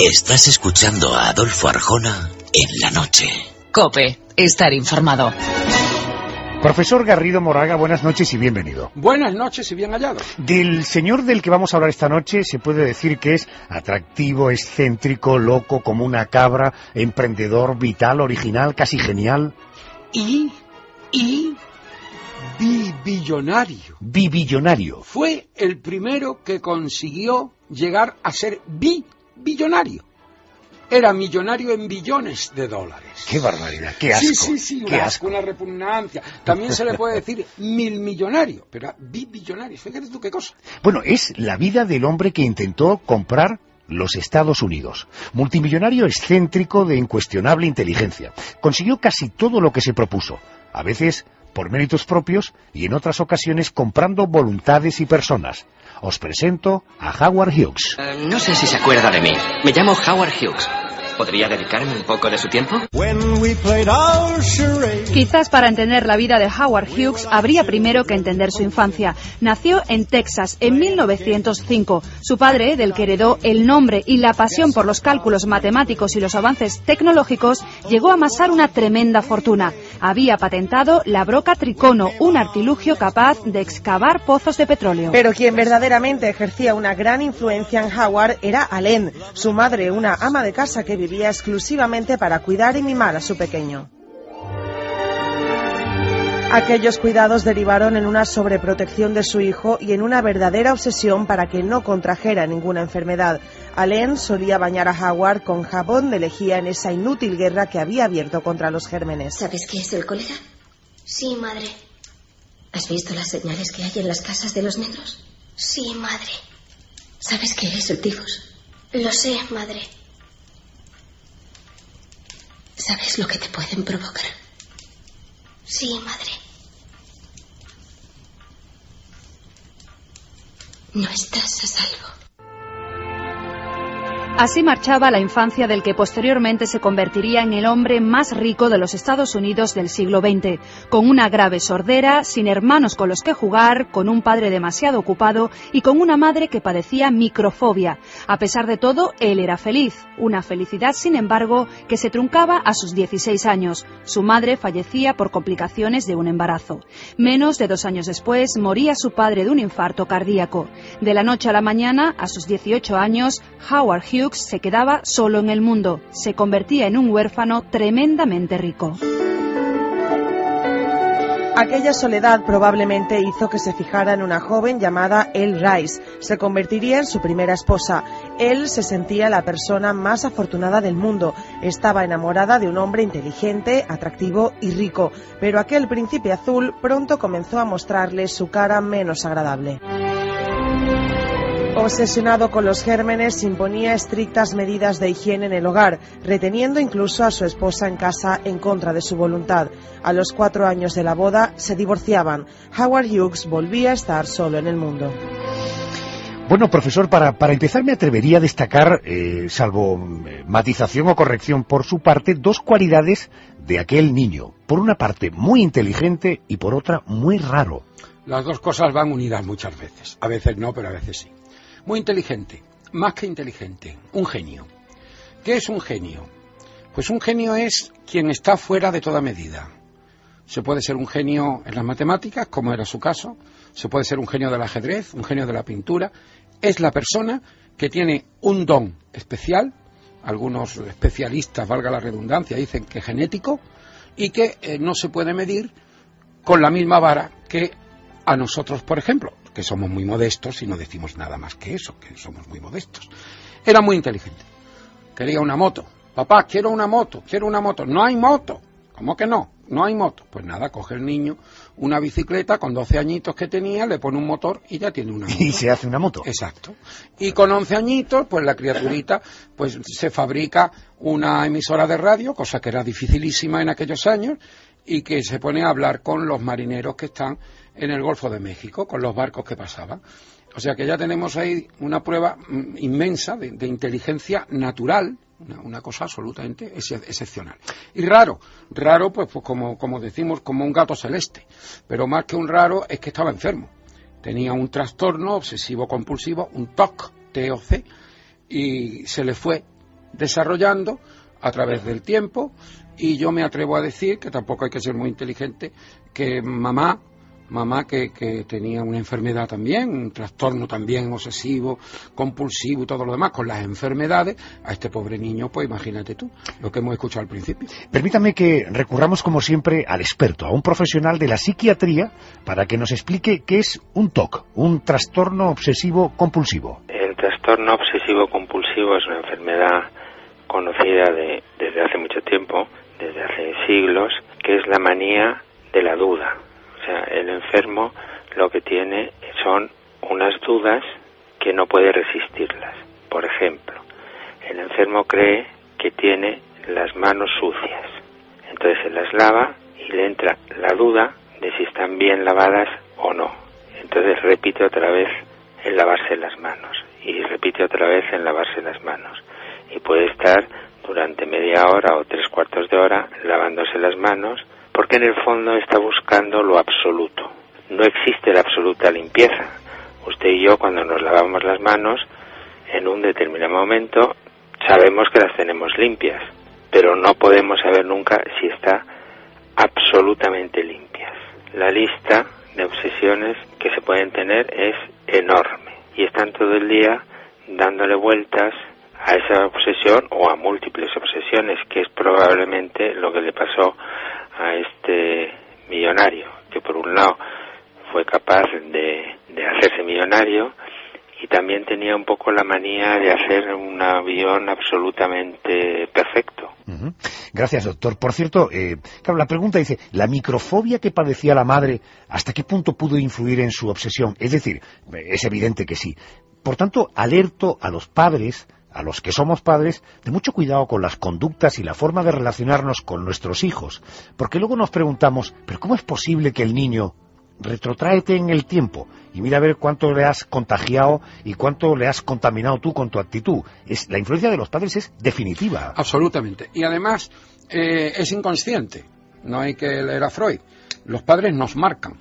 Estás escuchando a Adolfo Arjona en la noche. COPE, estar informado. Profesor Garrido Moraga, buenas noches y bienvenido. Buenas noches y bien hallado. Del señor del que vamos a hablar esta noche se puede decir que es atractivo, excéntrico, loco, como una cabra, emprendedor, vital, original, casi genial. Y bibillonario. Bibillonario. Fue el primero que consiguió llegar a ser bibillonario. Era millonario en billones de dólares. ¡Qué barbaridad! ¡Qué asco! Sí, qué asco. Una repugnancia. También se le puede decir millonario, pero era bibillonario. Fíjate tú qué cosa. Bueno, es la vida del hombre que intentó comprar los Estados Unidos. Multimillonario excéntrico de incuestionable inteligencia. Consiguió casi todo lo que se propuso. A veces por méritos propios y en otras ocasiones comprando voluntades y personas. Os presento a Howard Hughes. No sé si se acuerda de mí. Me llamo Howard Hughes. ¿Podría dedicarme un poco de su tiempo? Quizás para entender la vida de Howard Hughes habría primero que entender su infancia. Nació en Texas en 1905. Su padre, del que heredó el nombre y la pasión por los cálculos matemáticos y los avances tecnológicos, llegó a amasar una tremenda fortuna. Había patentado la broca tricono, un artilugio capaz de excavar pozos de petróleo. Pero quien verdaderamente ejercía una gran influencia en Howard era Allen, su madre, una ama de casa que vivía exclusivamente para cuidar y mimar a su pequeño. Aquellos cuidados derivaron en una sobreprotección de su hijo y en una verdadera obsesión para que no contrajera ninguna enfermedad. Allen solía bañar a Howard con jabón de lejía en esa inútil guerra que había abierto contra los gérmenes. ¿Sabes qué es el cólera? Sí, madre. ¿Has visto las señales que hay en las casas de los negros? Sí, madre. ¿Sabes qué es el tifus? Lo sé, madre. ¿Sabes lo que te pueden provocar? Sí, madre. No estás a salvo. Así marchaba la infancia del que posteriormente se convertiría en el hombre más rico de los Estados Unidos del siglo XX, con una grave sordera, sin hermanos con los que jugar, con un padre demasiado ocupado y con una madre que padecía microfobia. A pesar de todo, él era feliz, una felicidad, sin embargo, que se truncaba a sus 16 años. Su madre fallecía por complicaciones de un embarazo. Menos de 2 años después, moría su padre de un infarto cardíaco. De la noche a la mañana, a sus 18 años, Howard Hughes se quedaba solo en el mundo. Se convertía en un huérfano tremendamente rico. Aquella soledad probablemente hizo que se fijara en una joven llamada Elle Rice. Se convertiría en su primera esposa. Él se sentía la persona más afortunada del mundo. Estaba enamorada de un hombre inteligente, atractivo y rico. Pero aquel príncipe azul pronto comenzó a mostrarle su cara menos agradable. Obsesionado con los gérmenes, imponía estrictas medidas de higiene en el hogar, reteniendo incluso a su esposa en casa en contra de su voluntad. A los 4 años de la boda se divorciaban. Howard Hughes volvía a estar solo en el mundo. Bueno, profesor, para empezar me atrevería a destacar, salvo matización o corrección por su parte, 2 cualidades de aquel niño. Por una parte, muy inteligente y por otra, muy raro. Las dos cosas van unidas muchas veces. A veces no, pero a veces sí. Muy inteligente, más que inteligente, un genio. ¿Qué es un genio? Pues un genio es quien está fuera de toda medida. Se puede ser un genio en las matemáticas, como era su caso, se puede ser un genio del ajedrez, un genio de la pintura. Es la persona que tiene un don especial, algunos especialistas, valga la redundancia, dicen que genético, y que no se puede medir con la misma vara que a nosotros, por ejemplo, que somos muy modestos y no decimos nada más que eso, que somos muy modestos. Era muy inteligente. Quería una moto. Papá, quiero una moto. No hay moto. ¿Cómo que no? No hay moto. Pues nada, coge el niño una bicicleta con 12 añitos que tenía, le pone un motor y ya tiene una moto. Y se hace una moto. Exacto. Y con 11 añitos, pues la criaturita pues se fabrica una emisora de radio, cosa que era dificilísima en aquellos años, y que se pone a hablar con los marineros que están en el Golfo de México, con los barcos que pasaban. O sea que ya tenemos ahí una prueba inmensa de inteligencia natural, una cosa absolutamente excepcional. Y raro pues como decimos, como un gato celeste, pero más que un raro es que estaba enfermo. Tenía un trastorno obsesivo compulsivo, un TOC, y se le fue desarrollando a través del tiempo, y yo me atrevo a decir, que tampoco hay que ser muy inteligente, que mamá que tenía una enfermedad también, un trastorno también obsesivo, compulsivo y todo lo demás, con las enfermedades, a este pobre niño, pues imagínate tú, lo que hemos escuchado al principio. Permítame que recurramos como siempre al experto, a un profesional de la psiquiatría, para que nos explique qué es un TOC, un trastorno obsesivo compulsivo. El trastorno obsesivo compulsivo es una enfermedad conocida desde hace mucho tiempo, desde hace siglos, que es la manía de la duda. O sea, el enfermo lo que tiene son unas dudas que no puede resistirlas. Por ejemplo, el enfermo cree que tiene las manos sucias. Entonces se las lava y le entra la duda de si están bien lavadas o no. Entonces repite otra vez en lavarse las manos y repite otra vez en lavarse las manos. Y puede estar durante media hora o 3/4 de hora lavándose las manos, porque en el fondo está buscando lo absoluto. No existe la absoluta limpieza. Usted y yo, cuando nos lavamos las manos, en un determinado momento sabemos que las tenemos limpias, pero no podemos saber nunca si está absolutamente limpias. La lista de obsesiones que se pueden tener es enorme y están todo el día dándole vueltas a esa obsesión o a múltiples obsesiones, que es probablemente lo que le pasó a este millonario, que por un lado fue capaz de hacerse millonario y también tenía un poco la manía de hacer un avión absolutamente perfecto. Uh-huh. Gracias, doctor. Por cierto, claro, la pregunta dice, ¿la microfobia que padecía la madre, hasta qué punto pudo influir en su obsesión? Es decir, es evidente que sí. Por tanto, alerto a los padres, a los que somos padres, de mucho cuidado con las conductas y la forma de relacionarnos con nuestros hijos, porque luego nos preguntamos, ¿pero cómo es posible que el niño retrótraete en el tiempo y mira a ver cuánto le has contagiado y cuánto le has contaminado tú con tu actitud? La influencia de los padres es definitiva. Absolutamente. Y además es inconsciente. No hay que leer a Freud. Los padres nos marcan,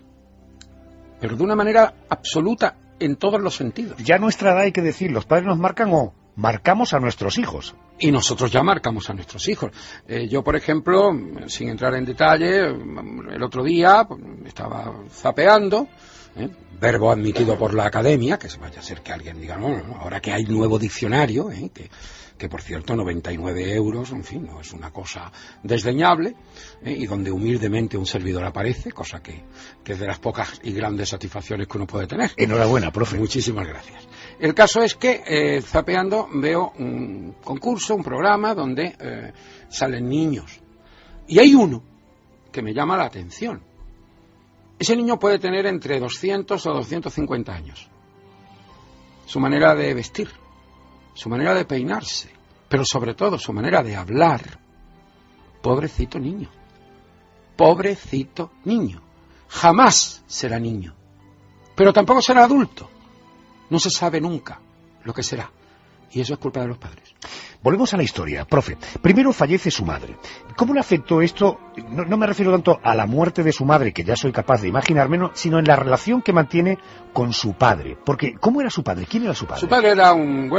pero de una manera absoluta en todos los sentidos. Ya a nuestra edad hay que decir, los padres nos marcan o marcamos a nuestros hijos. Y nosotros ya marcamos a nuestros hijos. Yo, por ejemplo, sin entrar en detalle, el otro día estaba zapeando, verbo admitido por la academia, que se vaya a ser que alguien diga, no, ahora que hay nuevo diccionario, que por cierto 99 euros, en fin, no es una cosa desdeñable, y donde humildemente un servidor aparece, cosa que es de las pocas y grandes satisfacciones que uno puede tener. Enhorabuena, profe. Muchísimas gracias. El caso es que zapeando veo un concurso, un programa donde salen niños, y hay uno que me llama la atención. Ese niño puede tener entre 200 o 250 años. Su manera de vestir, su manera de peinarse, pero sobre todo su manera de hablar. Pobrecito niño. Pobrecito niño. Jamás será niño. Pero tampoco será adulto. No se sabe nunca lo que será. Y eso es culpa de los padres. Volvemos a la historia, profe. Primero fallece su madre. ¿Cómo le afectó esto? No me refiero tanto a la muerte de su madre, que ya soy capaz de imaginármelo, sino en la relación que mantiene con su padre. Porque, ¿cómo era su padre? ¿Quién era su padre? Su padre era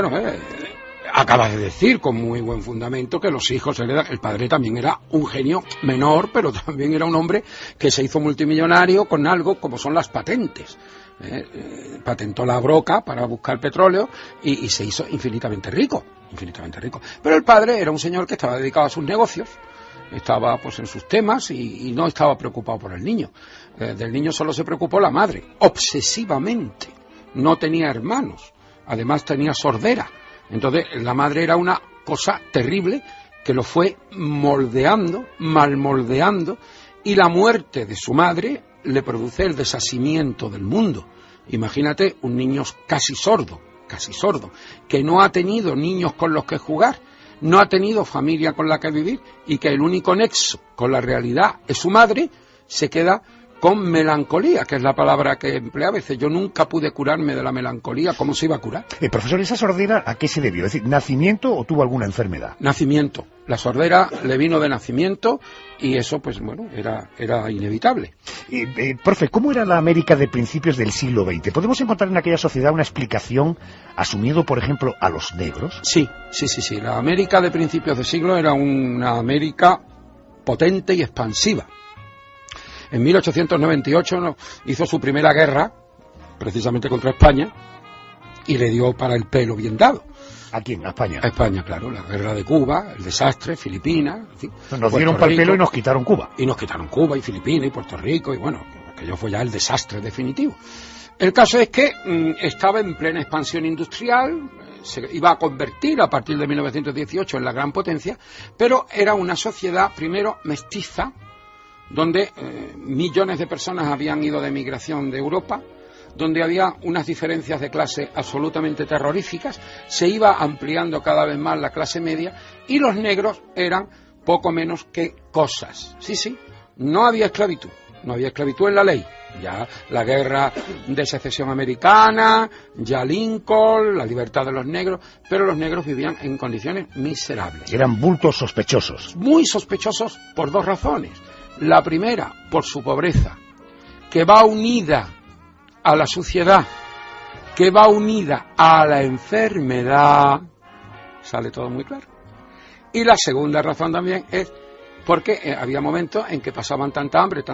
acabas de decir con muy buen fundamento que los hijos heredan. El padre también era un genio menor, pero también era un hombre que se hizo multimillonario con algo como son las patentes. Patentó la broca para buscar petróleo y se hizo infinitamente rico. Pero el padre era un señor que estaba dedicado a sus negocios, estaba pues en sus temas y no estaba preocupado por el niño. Del niño solo se preocupó la madre, obsesivamente. No tenía hermanos, además tenía sordera. Entonces la madre era una cosa terrible que lo fue moldeando, malmoldeando, y la muerte de su madre le produce el desasimiento del mundo. Imagínate un niño casi sordo, que no ha tenido niños con los que jugar, no ha tenido familia con la que vivir, y que el único nexo con la realidad es su madre, se queda con melancolía, que es la palabra que emplea a veces. Yo nunca pude curarme de la melancolía. ¿Cómo se iba a curar? Profesor, ¿esa sordera a qué se debió? Es decir, ¿nacimiento o tuvo alguna enfermedad? Nacimiento. La sordera le vino de nacimiento y eso, pues bueno, era inevitable. Profe, ¿cómo era la América de principios del siglo XX? ¿Podemos encontrar en aquella sociedad una explicación asumiendo, por ejemplo, a los negros? Sí. La América de principios de siglo era una América potente y expansiva. En 1898 hizo su primera guerra, precisamente contra España, y le dio para el pelo bien dado. ¿A quién? ¿A España? A España, claro. La guerra de Cuba, el desastre, Filipinas, en fin. Nos dieron para el pelo y nos quitaron Cuba. Y nos quitaron Cuba y Filipinas y Puerto Rico, y bueno, aquello fue ya el desastre definitivo. El caso es que estaba en plena expansión industrial, se iba a convertir a partir de 1918 en la gran potencia, pero era una sociedad, primero, mestiza, donde millones de personas habían ido de migración de Europa, donde había unas diferencias de clase absolutamente terroríficas, se iba ampliando cada vez más la clase media y los negros eran poco menos que cosas. Sí, no había esclavitud en la ley. Ya la guerra de secesión americana, ya Lincoln, la libertad de los negros, pero los negros vivían en condiciones miserables. Eran bultos sospechosos. Muy sospechosos por dos razones. La primera, por su pobreza, que va unida a la suciedad, que va unida a la enfermedad, sale todo muy claro. Y la segunda razón también es porque había momentos en que pasaban tanta hambre,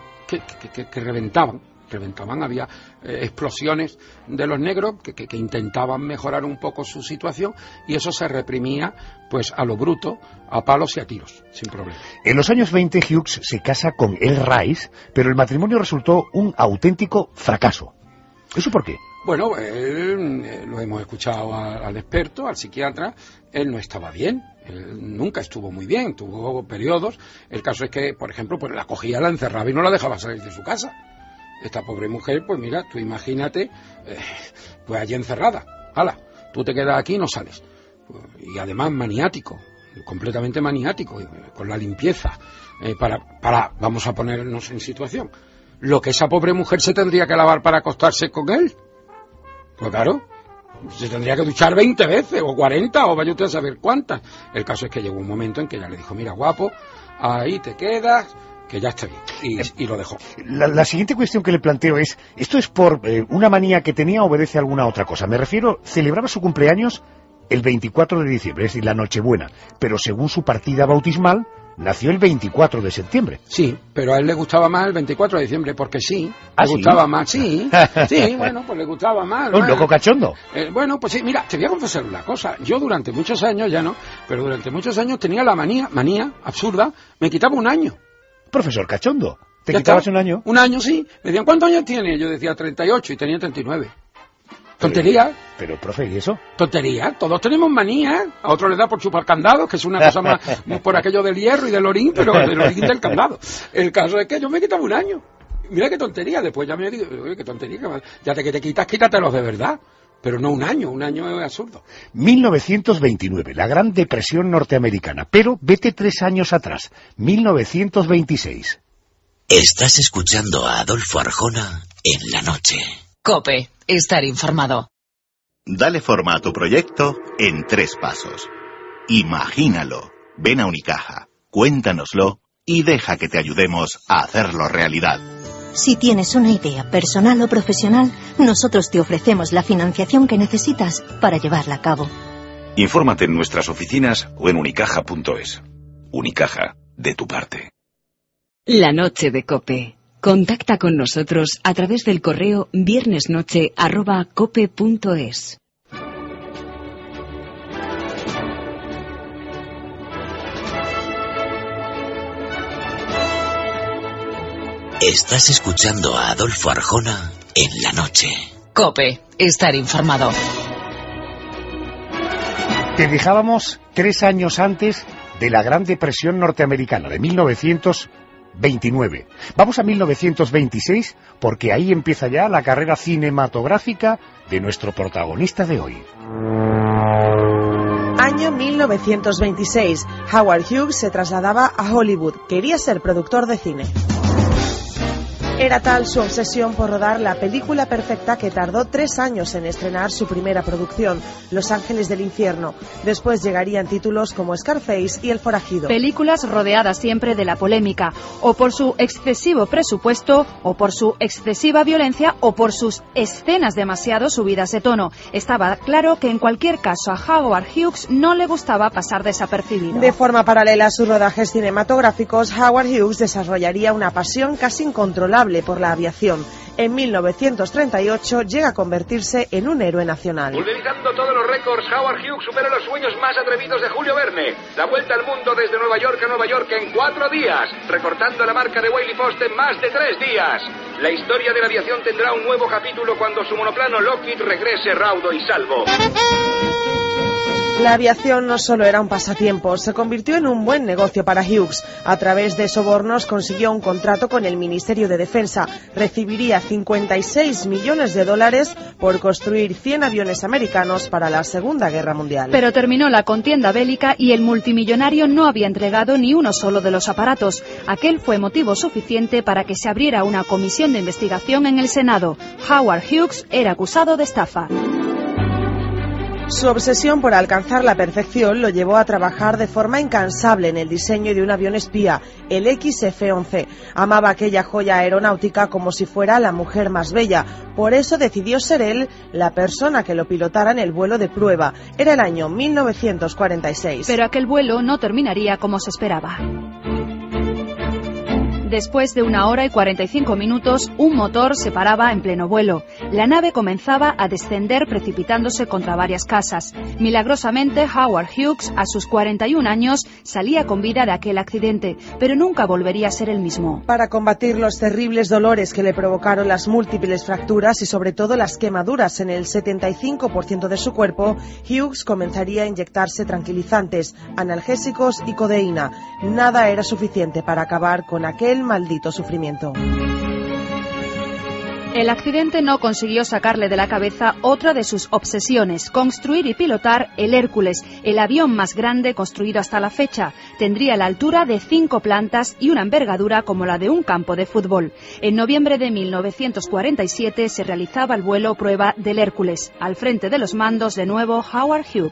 que reventaban, había explosiones de los negros que intentaban mejorar un poco su situación y eso se reprimía pues a lo bruto, a palos y a tiros, sin problema. En los años 20 Hughes se casa con Elle Rice, pero el matrimonio resultó un auténtico fracaso. ¿Eso por qué? Bueno, lo hemos escuchado al experto, al psiquiatra, él no estaba bien, él nunca estuvo muy bien, tuvo periodos. El caso es que, por ejemplo, pues la cogía, la encerraba y no la dejaba salir de su casa. Esta pobre mujer, pues mira, tú imagínate, pues allí encerrada, hala, tú te quedas aquí y no sales. Y además maniático, completamente maniático, con la limpieza, vamos a ponernos en situación. Lo que esa pobre mujer se tendría que lavar para acostarse con él. Pues claro, se tendría que duchar 20 veces, o 40, o vaya usted a saber cuántas. El caso es que llegó un momento en que ella le dijo, mira guapo, ahí te quedas, que ya está bien, y lo dejó. La siguiente cuestión que le planteo es, ¿esto es por una manía que tenía o obedece a alguna otra cosa? Me refiero, celebraba su cumpleaños el 24 de diciembre, es decir, la Nochebuena, pero según su partida bautismal, nació el 24 de septiembre. Sí, pero a él le gustaba más el 24 de diciembre, porque sí, le ¿sí? gustaba más, sí, bueno, pues le gustaba más. Un loco cachondo. Bueno, pues sí, mira, te voy a confesar una cosa, yo durante muchos años, ya no, pero durante muchos años tenía la manía absurda, me quitaba un año. Profesor cachondo, ¿te quitabas un año? Un año, sí, me decían, ¿cuántos años tiene? Yo decía 38 y tenía 39. Tontería. Pero, profe, ¿y eso? Tontería. Todos tenemos manía. A otro le da por chupar candados, que es una cosa más por aquello del hierro y del orín, pero del orín del candado. El caso es que yo me quitaba un año. Mira qué tontería. Después ya me digo, oye, qué tontería. Ya que te quitas, quítatelos de verdad. Pero no un año es absurdo. 1929, la Gran Depresión norteamericana. Pero vete 3 años atrás, 1926. Estás escuchando a Adolfo Arjona en la noche. COPE, estar informado. Dale forma a tu proyecto en 3 pasos. Imagínalo, ven a Unicaja, cuéntanoslo y deja que te ayudemos a hacerlo realidad. Si tienes una idea personal o profesional, nosotros te ofrecemos la financiación que necesitas para llevarla a cabo. Infórmate en nuestras oficinas o en unicaja.es. Unicaja, de tu parte. La noche de COPE. Contacta con nosotros a través del correo viernesnoche@cope.es. Estás escuchando a Adolfo Arjona en la noche. COPE, estar informado. Te dejábamos 3 años antes de la Gran Depresión norteamericana, de 1929. Vamos a 1926, porque ahí empieza ya la carrera cinematográfica de nuestro protagonista de hoy. Año 1926. Howard Hughes se trasladaba a Hollywood. Quería ser productor de cine. Era tal su obsesión por rodar la película perfecta que tardó 3 años en estrenar su primera producción, Los Ángeles del Infierno. Después llegarían títulos como Scarface y El Forajido. Películas rodeadas siempre de la polémica, o por su excesivo presupuesto, o por su excesiva violencia, o por sus escenas demasiado subidas de tono. Estaba claro que en cualquier caso a Howard Hughes no le gustaba pasar desapercibido. De forma paralela a sus rodajes cinematográficos, Howard Hughes desarrollaría una pasión casi incontrolable por la aviación. En 1938 llega a convertirse en un héroe nacional. Pulverizando todos los récords, Howard Hughes supera los sueños más atrevidos de Julio Verne. La vuelta al mundo desde Nueva York a Nueva York en 4 días, recortando la marca de Wiley Post en más de 3 días. La historia de la aviación tendrá un nuevo capítulo cuando su monoplano Lockheed regrese raudo y salvo. La aviación no solo era un pasatiempo, se convirtió en un buen negocio para Hughes. A través de sobornos consiguió un contrato con el Ministerio de Defensa. Recibiría $56 millones por construir 100 aviones americanos para la Segunda Guerra Mundial. Pero terminó la contienda bélica y el multimillonario no había entregado ni uno solo de los aparatos. Aquel fue motivo suficiente para que se abriera una comisión de investigación en el Senado. Howard Hughes era acusado de estafa. Su obsesión por alcanzar la perfección lo llevó a trabajar de forma incansable en el diseño de un avión espía, el XF-11. Amaba aquella joya aeronáutica como si fuera la mujer más bella. Por eso decidió ser él la persona que lo pilotara en el vuelo de prueba. Era el año 1946. Pero aquel vuelo no terminaría como se esperaba. Después de 1 hora y 45 minutos, un motor se paraba en pleno vuelo. La nave comenzaba a descender precipitándose contra varias casas. Milagrosamente, Howard Hughes, a sus 41 años, salía con vida de aquel accidente, pero nunca volvería a ser el mismo. Para combatir los terribles dolores que le provocaron las múltiples fracturas y sobre todo las quemaduras en el 75% de su cuerpo, Hughes comenzaría a inyectarse tranquilizantes, analgésicos y codeína. Nada era suficiente para acabar con aquel maldito sufrimiento. El accidente no consiguió sacarle de la cabeza otra de sus obsesiones, construir y pilotar el Hércules, el avión más grande construido hasta la fecha. Tendría la altura de 5 plantas y una envergadura como la de un campo de fútbol. En noviembre de 1947 se realizaba el vuelo prueba del Hércules. Al frente de los mandos, de nuevo, Howard Hughes.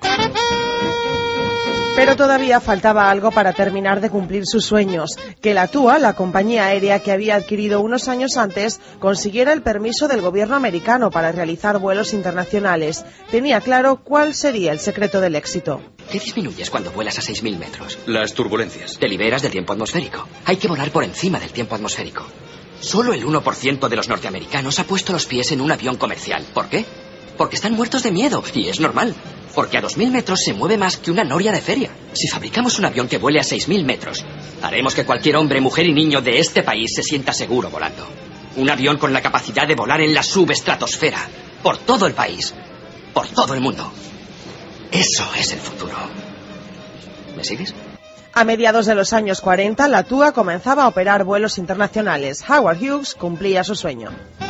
Pero todavía faltaba algo para terminar de cumplir sus sueños, que la TUA, la compañía aérea que había adquirido unos años antes, consiguiera el permiso del gobierno americano para realizar vuelos internacionales. Tenía claro cuál sería el secreto del éxito. ¿Qué disminuyes cuando vuelas a 6.000 metros? Las turbulencias. Te liberas del tiempo atmosférico. Hay que volar por encima del tiempo atmosférico. Solo el 1% de los norteamericanos ha puesto los pies en un avión comercial. ¿Por qué? Porque están muertos de miedo, y es normal. Porque a 2.000 metros se mueve más que una noria de feria. Si fabricamos un avión que vuele a 6.000 metros, haremos que cualquier hombre, mujer y niño de este país se sienta seguro volando. Un avión con la capacidad de volar en la subestratosfera, por todo el país, por todo el mundo. Eso es el futuro. ¿Me sigues? A mediados de los años 40, la TUA comenzaba a operar vuelos internacionales. Howard Hughes cumplía su sueño.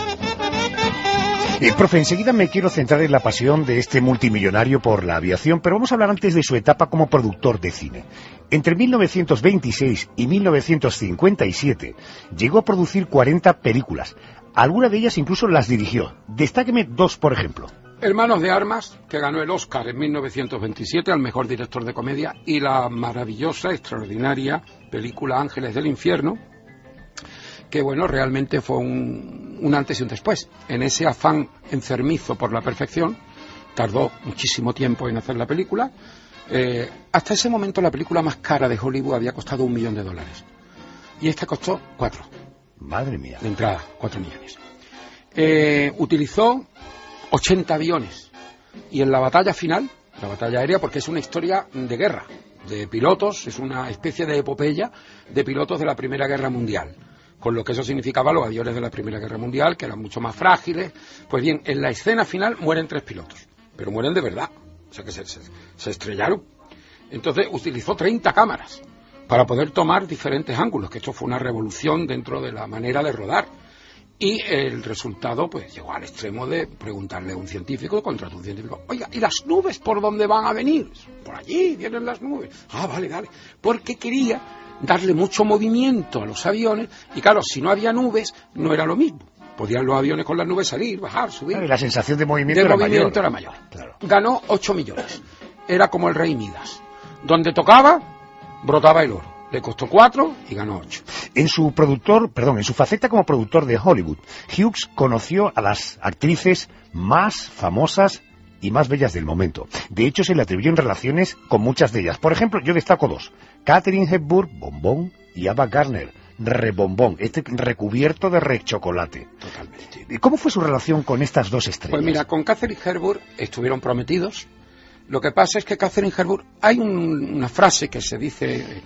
Profe, enseguida me quiero centrar en la pasión de este multimillonario por la aviación, pero vamos a hablar antes de su etapa como productor de cine. Entre 1926 y 1957 llegó a producir 40 películas. Algunas de ellas incluso las dirigió. Destáqueme 2, por ejemplo. Hermanos de Armas, que ganó el Oscar en 1927 al mejor director de comedia, y la maravillosa, extraordinaria película Ángeles del Infierno, que bueno, realmente fue un antes y un después. En ese afán enfermizo por la perfección, tardó muchísimo tiempo en hacer la película. Hasta ese momento la película más cara de Hollywood había costado $1 millón. Y esta costó 4. Madre mía. De entrada, 4 millones. Utilizó 80 aviones. Y en la batalla final, la batalla aérea, porque es una historia de guerra, de pilotos, es una especie de epopeya de pilotos de la Primera Guerra Mundial. Con lo que eso significaba los aviones de la Primera Guerra Mundial, que eran mucho más frágiles. Pues bien, en la escena final mueren 3 pilotos, pero mueren de verdad, o sea que se estrellaron. Entonces utilizó 30 cámaras para poder tomar diferentes ángulos, que esto fue una revolución dentro de la manera de rodar. Y el resultado pues llegó al extremo de preguntarle a un científico, contrató a un científico, oiga, ¿y las nubes por dónde van a venir? Por allí vienen las nubes. Ah, vale, porque quería darle mucho movimiento a los aviones, y claro, si no había nubes, no era lo mismo. Podían los aviones con las nubes salir, bajar, subir. Claro, y la sensación de movimiento era mayor. Claro. Ganó 8 millones. Era como el rey Midas. Donde tocaba, brotaba el oro. Le costó 4 y ganó 8. En su faceta como productor de Hollywood, Hughes conoció a las actrices más famosas y más bellas del momento. De hecho, se le atribuyó relaciones con muchas de ellas. Por ejemplo, yo destaco 2. Katharine Hepburn, bombón, y Ava Gardner, rebombón, recubierto de rechocolate. Totalmente. ¿Cómo fue su relación con estas 2 estrellas? Pues mira, con Katharine Hepburn estuvieron prometidos. Lo que pasa es que Katharine Hepburn, hay una frase que se dice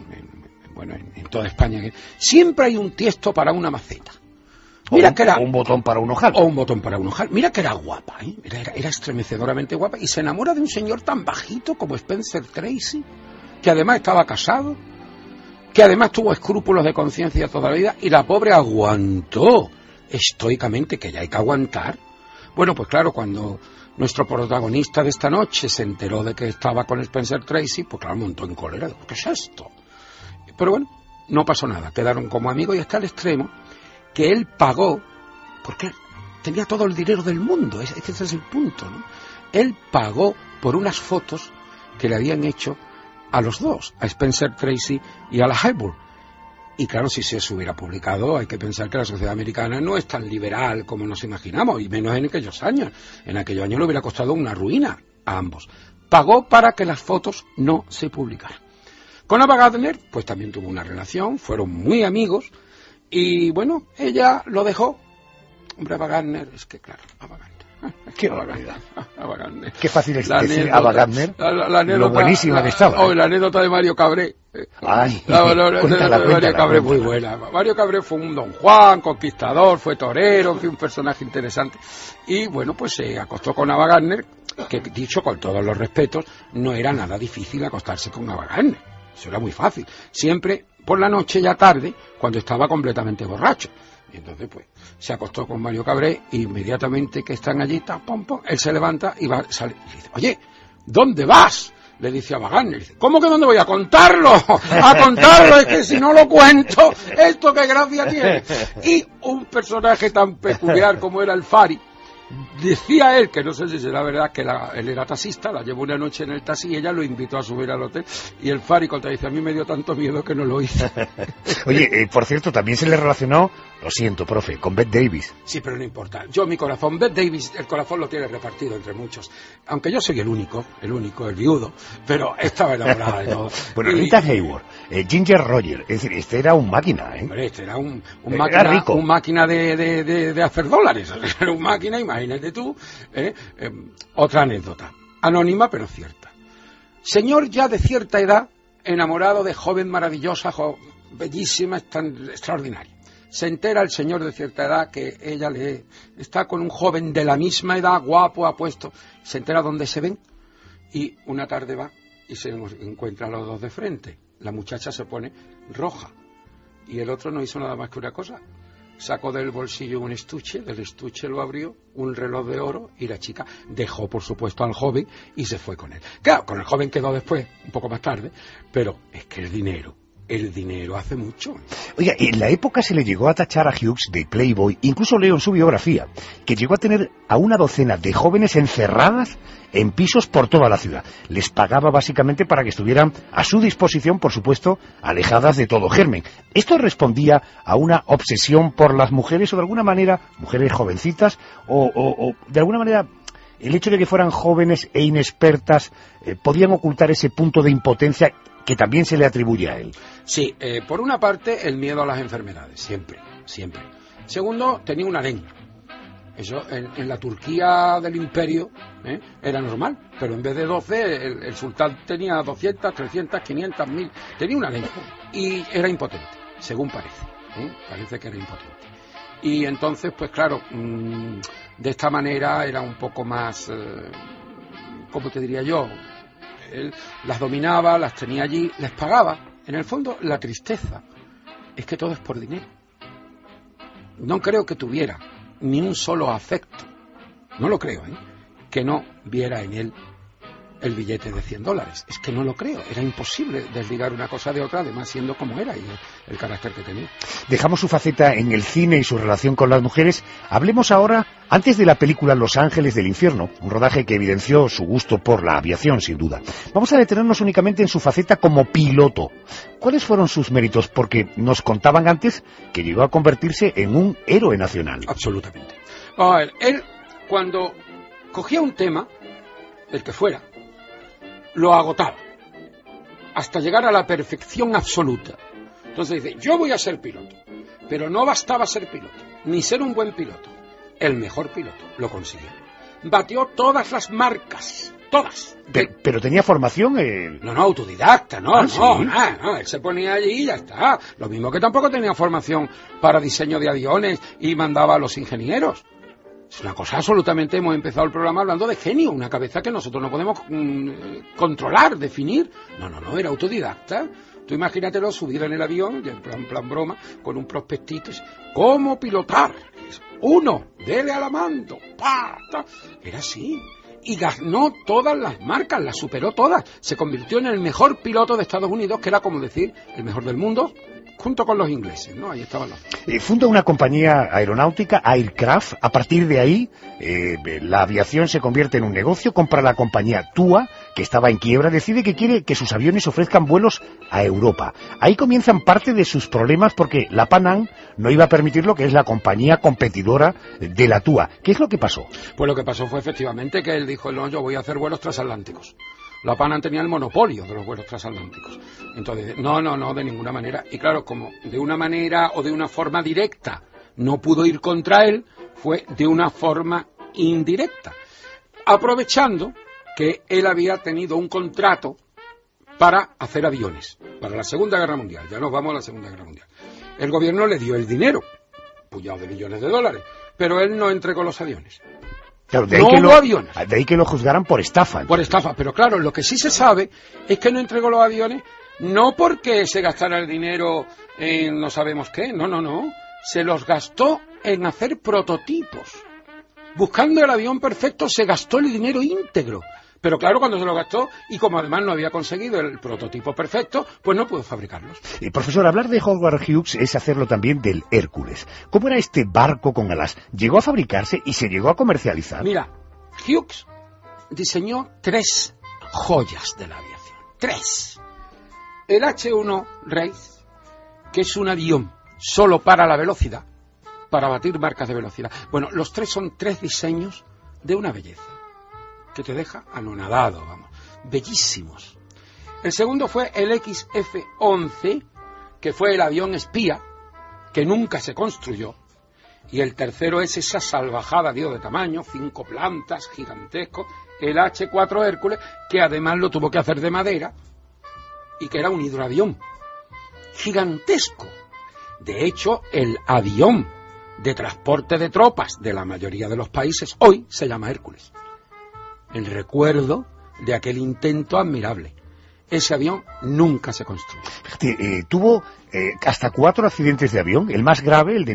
en toda España, que siempre hay un tiesto para una maceta. Mira que era, o un botón para un ojal. O un botón para un ojal. Mira que era guapa, ¿eh? Era estremecedoramente guapa, y se enamora de un señor tan bajito como Spencer Tracy, que además estaba casado, que además tuvo escrúpulos de conciencia toda la vida, y la pobre aguantó estoicamente, que ya hay que aguantar. Bueno, pues claro, cuando nuestro protagonista de esta noche se enteró de que estaba con Spencer Tracy, pues claro, montó en cólera. ¿Qué es esto? Pero bueno, no pasó nada, quedaron como amigos, y hasta el extremo que él pagó, porque tenía todo el dinero del mundo, ese es el punto, ¿no? Él pagó por unas fotos que le habían hecho a los dos, a Spencer Tracy y a la Hepburn. Y claro, si se hubiera publicado, hay que pensar que la sociedad americana no es tan liberal como nos imaginamos, y menos en aquellos años. En aquellos años le hubiera costado una ruina a ambos. Pagó para que las fotos no se publicaran. Con Ava Gardner, pues también tuvo una relación, fueron muy amigos, y bueno, ella lo dejó. Hombre, Ava Gardner, es que claro, Ava Gardner. Qué barbaridad. Ava Gardner. Qué fácil es decir Ava Gardner. Lo buenísima que estaba. La anécdota de Mario Cabré. Ay, cuéntala. Mario Cabré, muy buena. Mario Cabré fue un Don Juan, conquistador, fue torero, fue un personaje interesante. Y bueno, pues se acostó con Ava Gardner, que dicho con todos los respetos, no era nada difícil acostarse con Ava Gardner. Eso era muy fácil. Siempre por la noche, ya tarde, cuando estaba completamente borracho. Y entonces, pues, se acostó con Mario Cabré, y inmediatamente que están allí, él se levanta y va, sale, y dice, oye, ¿dónde vas? Le dice a Ava Gardner. Dice, ¿cómo que dónde voy? ¡A contarlo! ¡A contarlo! Es que si no lo cuento, ¿esto qué gracia tiene? Y un personaje tan peculiar como era el Fari, decía él, que no sé si será verdad, que él era taxista, la llevó una noche en el taxi y ella lo invitó a subir al hotel, y el Fari contra dice, a mí me dio tanto miedo que no lo hice. Oye, por cierto, también se le relacionó, lo siento, profe, con Bette Davis. Sí, pero no importa. Yo, mi corazón, Bette Davis, el corazón lo tiene repartido entre muchos. Aunque yo soy el único, el viudo, pero estaba enamorada de todo. Bueno, Rita Hayworth, Ginger Rogers, es decir, este era un máquina, ¿eh? Hombre, este era un máquina de hacer dólares. Era un máquina, imagínate tú. Otra anécdota, anónima pero cierta. Señor ya de cierta edad, enamorado de joven maravillosa, bellísima, tan extraordinaria. Se entera el señor de cierta edad que ella está con un joven de la misma edad, guapo, apuesto. Se entera dónde se ven, y una tarde va y se encuentra a los dos de frente. La muchacha se pone roja y el otro no hizo nada más que una cosa. Sacó del bolsillo un estuche, del estuche lo abrió, un reloj de oro, y la chica dejó, por supuesto, al joven y se fue con él. Claro, con el joven quedó después, un poco más tarde, pero es que el dinero hace mucho. Oiga, en la época se le llegó a tachar a Hughes de playboy, incluso leo en su biografía, que llegó a tener a una docena de jóvenes encerradas en pisos por toda la ciudad. Les pagaba básicamente para que estuvieran a su disposición, por supuesto, alejadas de todo germen. ¿Esto respondía a una obsesión por las mujeres, o de alguna manera, mujeres jovencitas, o de alguna manera el hecho de que fueran jóvenes e inexpertas podían ocultar ese punto de impotencia que también se le atribuye a él? Sí, por una parte, el miedo a las enfermedades, siempre. Segundo, tenía una harén. Eso en la Turquía del Imperio era normal, pero en vez de 12, el sultán tenía 200, 300, 500, 1000. Tenía una harén y era impotente, según parece. Parece que era impotente. Y entonces, pues claro, de esta manera era un poco más, ¿cómo te diría yo? Él las dominaba, las tenía allí, les pagaba. En el fondo, la tristeza es que todo es por dinero. No creo que tuviera ni un solo afecto, no lo creo, que no viera en él el billete de $100. Es que no lo creo, era imposible desligar una cosa de otra, además siendo como era y el carácter que tenía. Dejamos su faceta en el cine y su relación con las mujeres. Hablemos ahora, antes de la película Los Ángeles del Infierno, un rodaje que evidenció su gusto por la aviación, sin duda. Vamos a detenernos únicamente en su faceta como piloto. ¿Cuáles fueron sus méritos? Porque nos contaban antes que llegó a convertirse en un héroe nacional. Absolutamente. A ver, él, cuando cogía un tema, el que fuera, lo agotaba hasta llegar a la perfección absoluta. Entonces dice, yo voy a ser piloto, pero no bastaba ser piloto, ni ser un buen piloto, el mejor piloto, lo consiguió. Batió todas las marcas, todas. Pero tenía formación... No, autodidacta, no, ¿sí? no, él se ponía allí y ya está. Lo mismo que tampoco tenía formación para diseño de aviones y mandaba a los ingenieros. Es una cosa absolutamente, hemos empezado el programa hablando de genio, una cabeza que nosotros no podemos controlar, definir. No, era autodidacta. Tú imagínatelo subido en el avión, en plan broma, con un prospectito. ¿Cómo pilotar? 1, dele a la mando. Era así. Y ganó todas las marcas, las superó todas. Se convirtió en el mejor piloto de Estados Unidos, que era como decir, el mejor del mundo, junto con los ingleses, ¿no? Ahí estaban los... Funda una compañía aeronáutica, Aircraft. A partir de ahí, la aviación se convierte en un negocio. Compra la compañía TUA, que estaba en quiebra. Decide que quiere que sus aviones ofrezcan vuelos a Europa. Ahí comienzan parte de sus problemas, porque la Pan Am no iba a permitirlo, que es la compañía competidora de la TUA. ¿Qué es lo que pasó? Pues lo que pasó fue efectivamente que él dijo, no, yo voy a hacer vuelos transatlánticos. La Pan Am tenía el monopolio de los vuelos transatlánticos. Entonces, no, de ninguna manera. Y claro, como de una manera o de una forma directa no pudo ir contra él, fue de una forma indirecta. Aprovechando que él había tenido un contrato para hacer aviones, para la Segunda Guerra Mundial. Ya nos vamos a la Segunda Guerra Mundial. El gobierno le dio el dinero, puñado de millones de dólares, pero él no entregó los aviones. Claro, de ahí que lo juzgaran por estafa. Por estafa, pero claro, lo que sí se sabe es que no entregó los aviones no porque se gastara el dinero en no sabemos qué, no, se los gastó en hacer prototipos. Buscando el avión perfecto se gastó el dinero íntegro. Pero claro, cuando se lo gastó, y como además no había conseguido el prototipo perfecto, pues no pudo fabricarlos. Profesor, hablar de Howard Hughes es hacerlo también del Hércules. ¿Cómo era este barco con alas? ¿Llegó a fabricarse y se llegó a comercializar? Mira, Hughes diseñó 3 joyas de la aviación. 3. El H-1 Race, que es un avión solo para la velocidad, para batir marcas de velocidad. Bueno, los 3 son 3 diseños de una belleza, que te deja anonadado, vamos, bellísimos. El segundo fue el XF-11, que fue el avión espía, que nunca se construyó. Y el tercero es esa salvajada, digo, de tamaño, 5 plantas, gigantesco, el H-4 Hércules, que además lo tuvo que hacer de madera, y que era un hidroavión gigantesco. De hecho, el avión de transporte de tropas de la mayoría de los países hoy se llama Hércules. El recuerdo de aquel intento admirable. Ese avión nunca se construyó. Tuvo hasta 4 accidentes de avión, el más grave, el de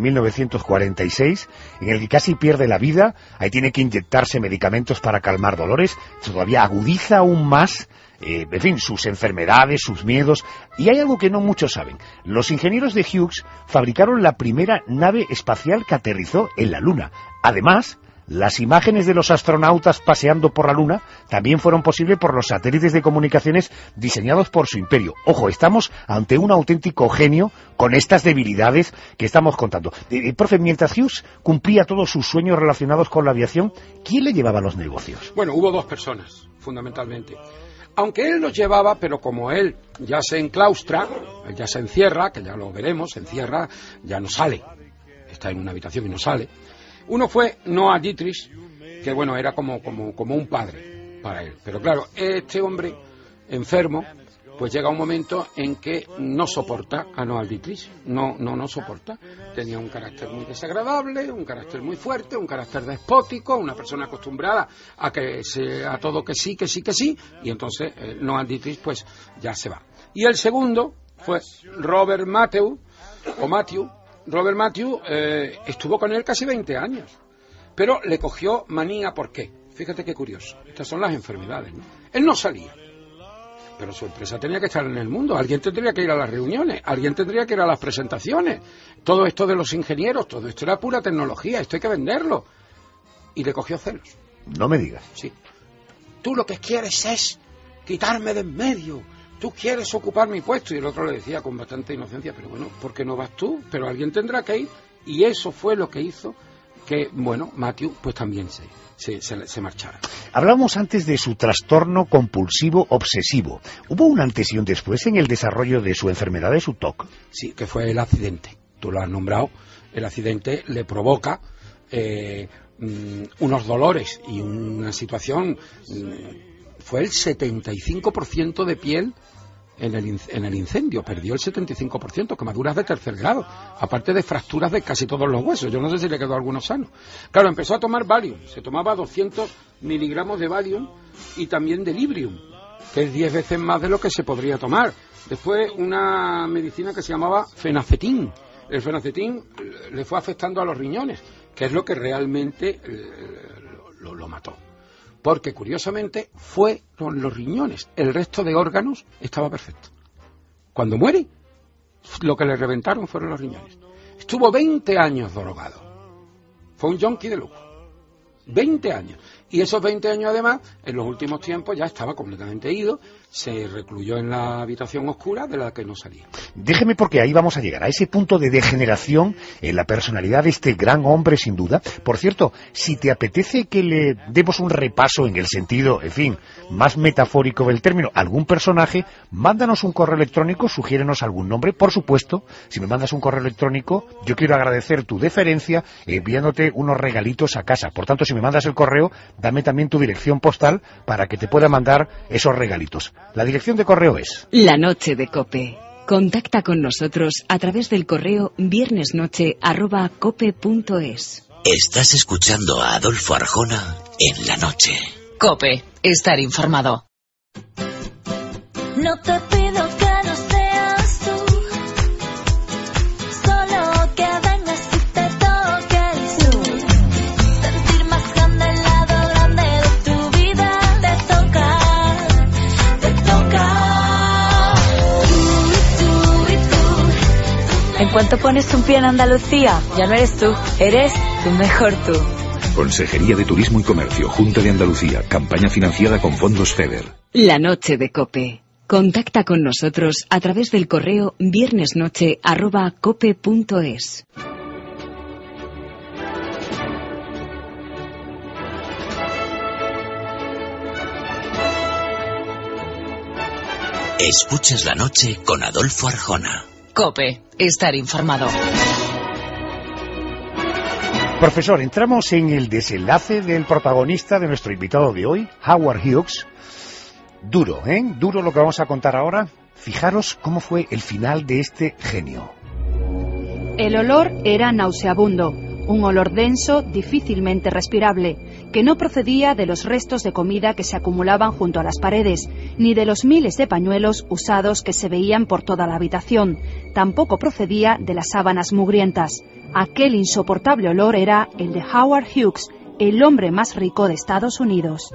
1946, en el que casi pierde la vida. Ahí tiene que inyectarse medicamentos para calmar dolores. Todavía agudiza aún más, en fin, sus enfermedades, sus miedos. Y hay algo que no muchos saben. Los ingenieros de Hughes fabricaron la primera nave espacial que aterrizó en la Luna. Además, las imágenes de los astronautas paseando por la Luna también fueron posibles por los satélites de comunicaciones diseñados por su imperio. Ojo, estamos ante un auténtico genio con estas debilidades que estamos contando. Profe, mientras Hughes cumplía todos sus sueños relacionados con la aviación, ¿quién le llevaba los negocios? Bueno, hubo 2 personas, fundamentalmente. Aunque él los llevaba, pero como él ya se enclaustra, ya se encierra, que ya lo veremos, se encierra, ya no sale. Está en una habitación y no sale. Uno fue Noah Dietrich, que bueno, era como un padre para él. Pero claro, este hombre enfermo, pues llega un momento en que no soporta a Noah Dietrich. No soporta. Tenía un carácter muy desagradable, un carácter muy fuerte, un carácter despótico, una persona acostumbrada a todo que sí. Y entonces Noah Dietrich pues ya se va. Y el segundo fue Robert Matthew. Robert Matthew estuvo con él casi 20 años, pero le cogió manía. ¿Por qué? Fíjate qué curioso. Estas son las enfermedades, ¿no? Él no salía, pero su empresa tenía que estar en el mundo. Alguien tendría que ir a las reuniones, alguien tendría que ir a las presentaciones. Todo esto de los ingenieros, todo esto era pura tecnología, esto hay que venderlo. Y le cogió celos. No me digas. Sí. Tú lo que quieres es quitarme de en medio. Tú quieres ocupar mi puesto. Y el otro le decía con bastante inocencia, pero bueno, ¿por qué no vas tú? Pero alguien tendrá que ir. Y eso fue lo que hizo que, bueno, Matthew pues también se marchara. Hablamos antes de su trastorno compulsivo obsesivo. ¿Hubo un antes y un después en el desarrollo de su enfermedad, de su TOC? Sí, que fue el accidente. Tú lo has nombrado. El accidente le provoca unos dolores y una situación. Fue el 75% de piel en el incendio, perdió el 75%, quemaduras de tercer grado, aparte de fracturas de casi todos los huesos. Yo no sé si le quedó alguno sano. Claro, empezó a tomar Valium, se tomaba 200 miligramos de Valium y también de Librium, que es 10 veces más de lo que se podría tomar. Después una medicina que se llamaba fenacetín. El fenacetín le fue afectando a los riñones, que es lo que realmente lo mató. Porque, curiosamente, fue con los riñones. El resto de órganos estaba perfecto. Cuando muere, lo que le reventaron fueron los riñones. Estuvo 20 años drogado. Fue un yonki de lujo. 20 años. Y esos 20 años, además, en los últimos tiempos ya estaba completamente ido. Se recluyó en la habitación oscura de la que no salía. Déjeme, porque ahí vamos a llegar, a ese punto de degeneración en la personalidad de este gran hombre, sin duda. Por cierto, si te apetece que le demos un repaso en el sentido, en fin, más metafórico del término, algún personaje, mándanos un correo electrónico, sugiérenos algún nombre. Por supuesto, si me mandas un correo electrónico, yo quiero agradecer tu deferencia enviándote unos regalitos a casa. Por tanto, si me mandas el correo, dame también tu dirección postal para que te pueda mandar esos regalitos. La dirección de correo es... La noche de COPE. Contacta con nosotros a través del correo viernesnoche@cope.es. Estás escuchando a Adolfo Arjona en La Noche. COPE. Estar informado. No te pido que no seas tú, solo que vengas y te toques tú. Sentir más grande el lado grande de tu vida. Te toca. En cuanto pones un pie en Andalucía, ya no eres tú, eres tu mejor tú. Consejería de Turismo y Comercio, Junta de Andalucía, campaña financiada con fondos FEDER. La noche de COPE. Contacta con nosotros a través del correo viernesnoche@cope.es. Escuchas La Noche con Adolfo Arjona. COPE. Estar informado. Profesor, entramos en el desenlace del protagonista de nuestro invitado de hoy, Howard Hughes. Duro, ¿eh? Duro lo que vamos a contar ahora. Fijaros cómo fue el final de este genio. El olor era nauseabundo, un olor denso, difícilmente respirable, que no procedía de los restos de comida que se acumulaban junto a las paredes, ni de los miles de pañuelos usados que se veían por toda la habitación. Tampoco procedía de las sábanas mugrientas. Aquel insoportable olor era el de Howard Hughes, el hombre más rico de Estados Unidos.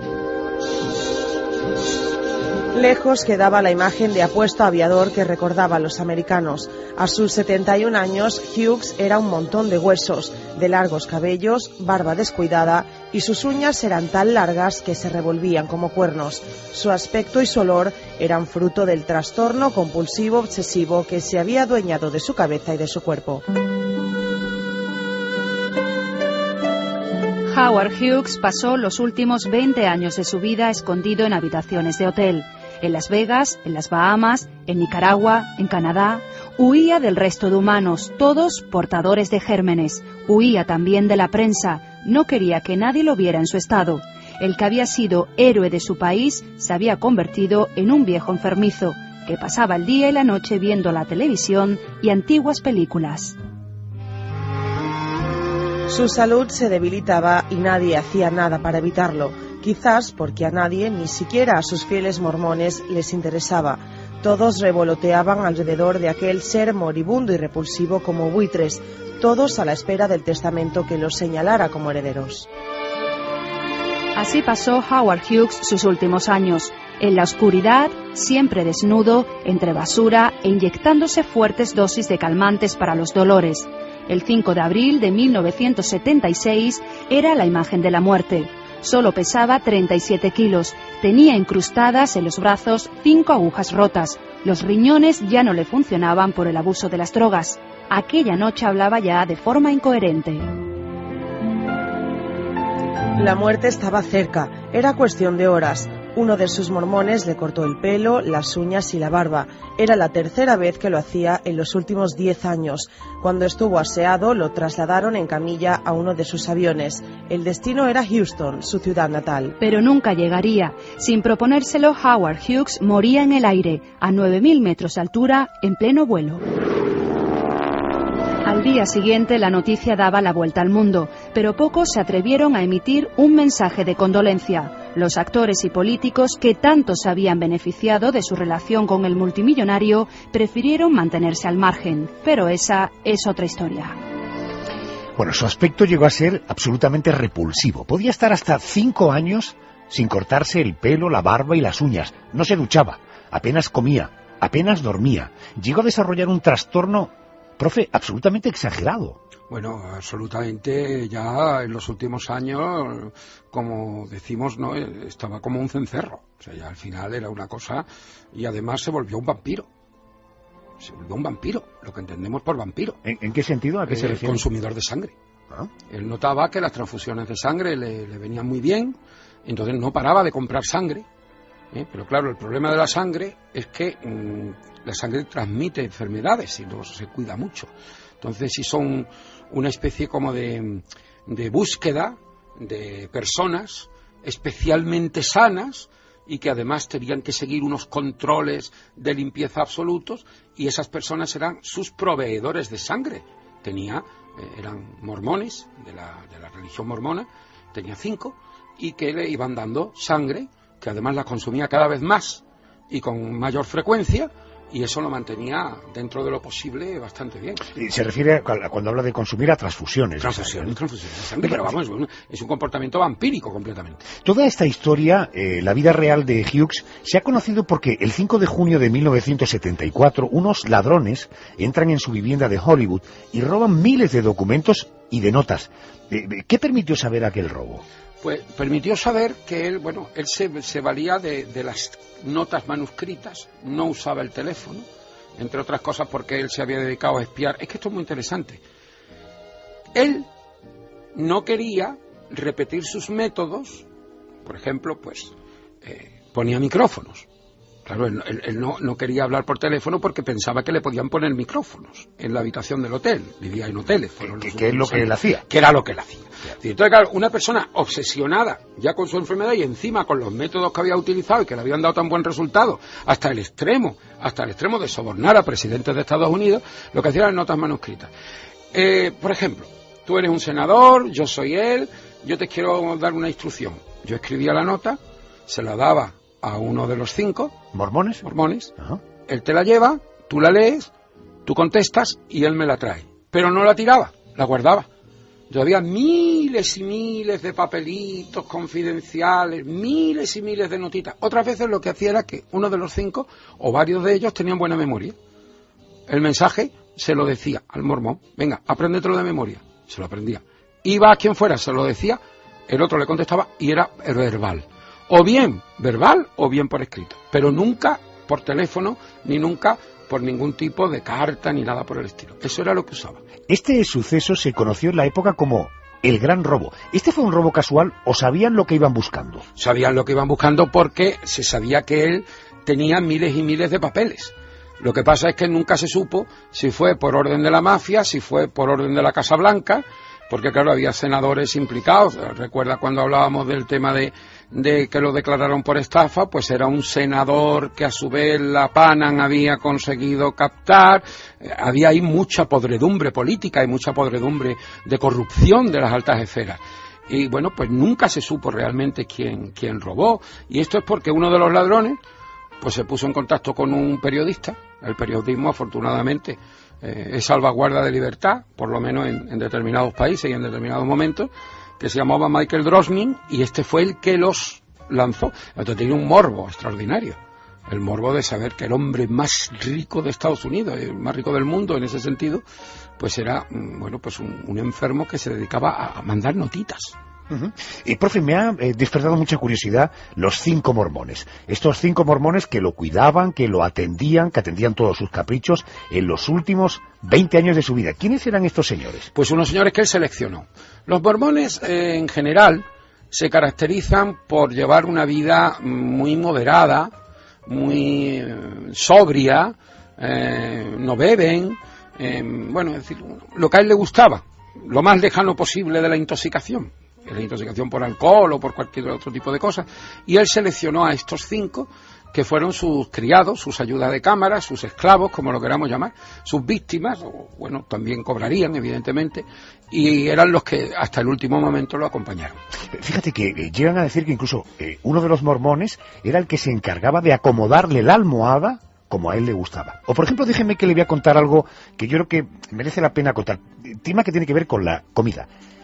Lejos quedaba la imagen de apuesto aviador que recordaba a los americanos. A sus 71 años, Hughes era un montón de huesos, de largos cabellos, barba descuidada, y sus uñas eran tan largas que se revolvían como cuernos. Su aspecto y su olor eran fruto del trastorno compulsivo obsesivo que se había adueñado de su cabeza y de su cuerpo. Howard Hughes pasó los últimos 20 años de su vida escondido en habitaciones de hotel. En Las Vegas, en las Bahamas, en Nicaragua, en Canadá. Huía del resto de humanos, todos portadores de gérmenes. Huía también de la prensa. No quería que nadie lo viera en su estado. El que había sido héroe de su país se había convertido en un viejo enfermizo, que pasaba el día y la noche viendo la televisión y antiguas películas. Su salud se debilitaba y nadie hacía nada para evitarlo. Quizás porque a nadie, ni siquiera a sus fieles mormones, les interesaba. Todos revoloteaban alrededor de aquel ser moribundo y repulsivo como buitres, todos a la espera del testamento que los señalara como herederos. Así pasó Howard Hughes sus últimos años, en la oscuridad, siempre desnudo, entre basura e inyectándose fuertes dosis de calmantes para los dolores. El 5 de abril de 1976 era la imagen de la muerte. Solo pesaba 37 kilos, tenía incrustadas en los brazos 5 agujas rotas, los riñones ya no le funcionaban por el abuso de las drogas. Aquella noche hablaba ya de forma incoherente. La muerte estaba cerca, era cuestión de horas. Uno de sus mormones le cortó el pelo, las uñas y la barba. Era la tercera vez que lo hacía en los últimos 10 años. Cuando estuvo aseado, lo trasladaron en camilla a uno de sus aviones. El destino era Houston, su ciudad natal. Pero nunca llegaría. Sin proponérselo, Howard Hughes moría en el aire, a 9.000 metros de altura, en pleno vuelo. Al día siguiente la noticia daba la vuelta al mundo, pero pocos se atrevieron a emitir un mensaje de condolencia. Los actores y políticos que tanto se habían beneficiado de su relación con el multimillonario prefirieron mantenerse al margen, pero esa es otra historia. Bueno, su aspecto llegó a ser absolutamente repulsivo. Podía estar hasta 5 años sin cortarse el pelo, la barba y las uñas. No se duchaba, apenas comía, apenas dormía. Llegó a desarrollar un trastorno, profe, absolutamente exagerado. Bueno, absolutamente, ya en los últimos años, como decimos, no, estaba como un cencerro. O sea, ya al final era una cosa, y además se volvió un vampiro. Se volvió un vampiro, lo que entendemos por vampiro. ¿En qué sentido? ¿A qué se refiere? Consumidor de sangre. Él notaba que las transfusiones de sangre le venían muy bien, entonces no paraba de comprar sangre. Pero claro, el problema de la sangre es que la sangre transmite enfermedades y no se cuida mucho. Entonces, si son una especie como de búsqueda de personas especialmente sanas y que además tenían que seguir unos controles de limpieza absolutos, y esas personas eran sus proveedores de sangre. Eran mormones de la religión mormona, tenía 5, y que le iban dando sangre, que además la consumía cada vez más y con mayor frecuencia, y eso lo mantenía dentro de lo posible bastante bien. Y se refiere, cuando habla de consumir, a transfusiones. Transfusiones de sangre, pero vamos, es un comportamiento vampírico completamente. Toda esta historia, la vida real de Hughes, se ha conocido porque el 5 de junio de 1974 unos ladrones entran en su vivienda de Hollywood y roban miles de documentos y de notas. ¿Qué permitió saber aquel robo? Pues permitió saber que él se valía de las notas manuscritas, no usaba el teléfono, entre otras cosas porque él se había dedicado a espiar. Es que esto es muy interesante. Él no quería repetir sus métodos, por ejemplo, ponía micrófonos. Claro, él no quería hablar por teléfono porque pensaba que le podían poner micrófonos en la habitación del hotel. Vivía en hoteles. ¿Qué es lo que él hacía? Que era lo que él hacía. Entonces, claro, una persona obsesionada ya con su enfermedad y encima con los métodos que había utilizado y que le habían dado tan buen resultado, hasta el extremo de sobornar a presidentes de Estados Unidos, lo que hacía eran notas manuscritas. Por ejemplo, tú eres un senador, yo soy él, yo te quiero dar una instrucción. Yo escribía la nota, se la daba a uno de los 5 mormones. Ajá. Él te la lleva, tú la lees, tú contestas y él me la trae. Pero no la tiraba, la guardaba. Yo había miles y miles de papelitos confidenciales, miles y miles de notitas. Otras veces lo que hacía era que uno de los 5 o varios de ellos tenían buena memoria. El mensaje se lo decía al mormón: venga, apréndetelo de memoria. Se lo aprendía. Iba a quien fuera, se lo decía, el otro le contestaba y era verbal. O bien verbal o bien por escrito, pero nunca por teléfono, ni nunca por ningún tipo de carta ni nada por el estilo. Eso era lo que usaba. Este suceso se conoció en la época como el Gran Robo. ¿Este fue un robo casual o sabían lo que iban buscando? Sabían lo que iban buscando porque se sabía que él tenía miles y miles de papeles. Lo que pasa es que nunca se supo si fue por orden de la mafia, si fue por orden de la Casa Blanca, porque claro, había senadores implicados. Recuerda cuando hablábamos del tema de que lo declararon por estafa, pues era un senador que a su vez la Panam había conseguido captar. Había ahí mucha podredumbre política y mucha podredumbre de corrupción de las altas esferas. Y bueno, pues nunca se supo realmente quién robó. Y esto es porque uno de los ladrones pues se puso en contacto con un periodista. El periodismo, afortunadamente, es salvaguarda de libertad, por lo menos en determinados países y en determinados momentos, que se llamaba Michael Drosnin, y este fue el que los lanzó. Entonces tenía un morbo extraordinario, el morbo de saber que el hombre más rico de Estados Unidos, el más rico del mundo en ese sentido, pues era, bueno, pues un enfermo que se dedicaba a mandar notitas. Profe, me ha despertado mucha curiosidad los 5 mormones. Estos 5 mormones que lo cuidaban, que lo atendían, que atendían todos sus caprichos en los últimos 20 años de su vida. ¿Quiénes eran estos señores? Pues unos señores que él seleccionó. Los mormones, en general, se caracterizan por llevar una vida muy moderada, muy sobria, no beben, bueno, es decir, lo que a él le gustaba, lo más lejano posible de la intoxicación por alcohol o por cualquier otro tipo de cosa, y él seleccionó a estos 5 que fueron sus criados, sus ayudas de cámara, sus esclavos, como lo queramos llamar, sus víctimas, o bueno, también cobrarían, evidentemente, y eran los que hasta el último momento lo acompañaron. Fíjate que llegan a decir que incluso uno de los mormones era el que se encargaba de acomodarle la almohada como a él le gustaba. O por ejemplo, déjeme que le voy a contar algo que yo creo que merece la pena contar, tema que tiene que ver con la comida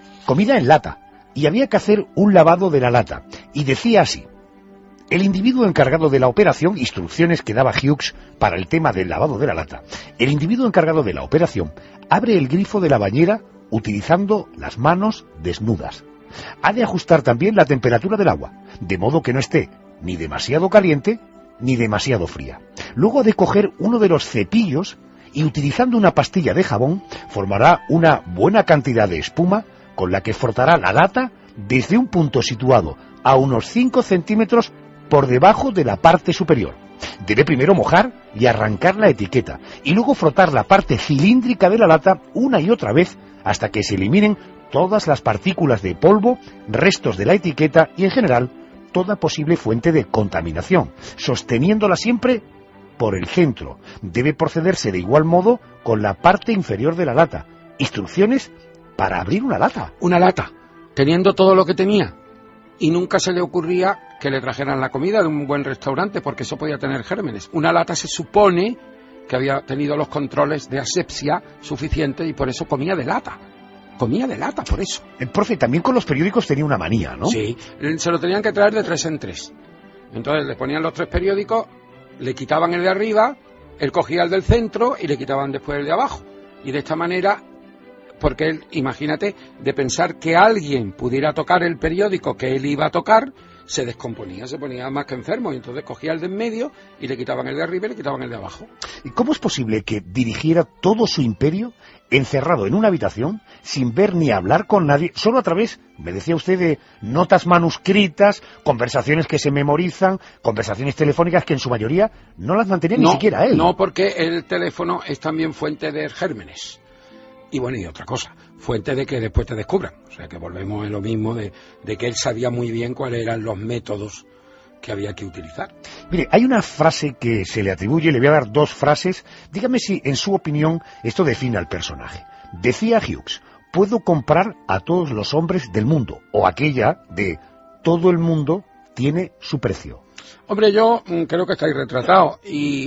en lata. Y había que hacer un lavado de la lata. Y decía así: el individuo encargado de la operación, instrucciones que daba Hughes para el tema del lavado de la lata, el individuo encargado de la operación abre el grifo de la bañera utilizando las manos desnudas. Ha de ajustar también la temperatura del agua, de modo que no esté ni demasiado caliente ni demasiado fría. Luego ha de coger uno de los cepillos y, utilizando una pastilla de jabón, formará una buena cantidad de espuma con la que frotará la lata desde un punto situado a unos 5 centímetros por debajo de la parte superior. Debe primero mojar y arrancar la etiqueta, y luego frotar la parte cilíndrica de la lata una y otra vez hasta que se eliminen todas las partículas de polvo, restos de la etiqueta y, en general, toda posible fuente de contaminación, sosteniéndola siempre por el centro. Debe procederse de igual modo con la parte inferior de la lata. Instrucciones para abrir una lata. Una lata, teniendo todo lo que tenía. Y nunca se le ocurría que le trajeran la comida de un buen restaurante, porque eso podía tener gérmenes. Una lata se supone que había tenido los controles de asepsia suficientes y por eso comía de lata. Comía de lata, por eso. El profe también con los periódicos tenía una manía, ¿no? Sí, se lo tenían que traer de 3 en 3. Entonces le ponían los 3 periódicos, le quitaban el de arriba, él cogía el del centro y le quitaban después el de abajo. Y de esta manera, porque él, imagínate, de pensar que alguien pudiera tocar el periódico que él iba a tocar, se descomponía, se ponía más que enfermo, y entonces cogía el de en medio y le quitaban el de arriba y le quitaban el de abajo. ¿Y cómo es posible que dirigiera todo su imperio encerrado en una habitación, sin ver ni hablar con nadie, solo a través, me decía usted, de notas manuscritas, conversaciones que se memorizan, conversaciones telefónicas que en su mayoría no las mantenía ni siquiera él? No, porque el teléfono es también fuente de gérmenes. Y bueno, y otra cosa, fuente de que después te descubran. O sea, que volvemos a lo mismo de que él sabía muy bien cuáles eran los métodos que había que utilizar. Mire, hay una frase que se le atribuye, le voy a dar 2 frases. Dígame si, en su opinión, esto define al personaje. Decía Hughes: puedo comprar a todos los hombres del mundo. O aquella de todo el mundo tiene su precio. Hombre, yo creo que estáis retratados.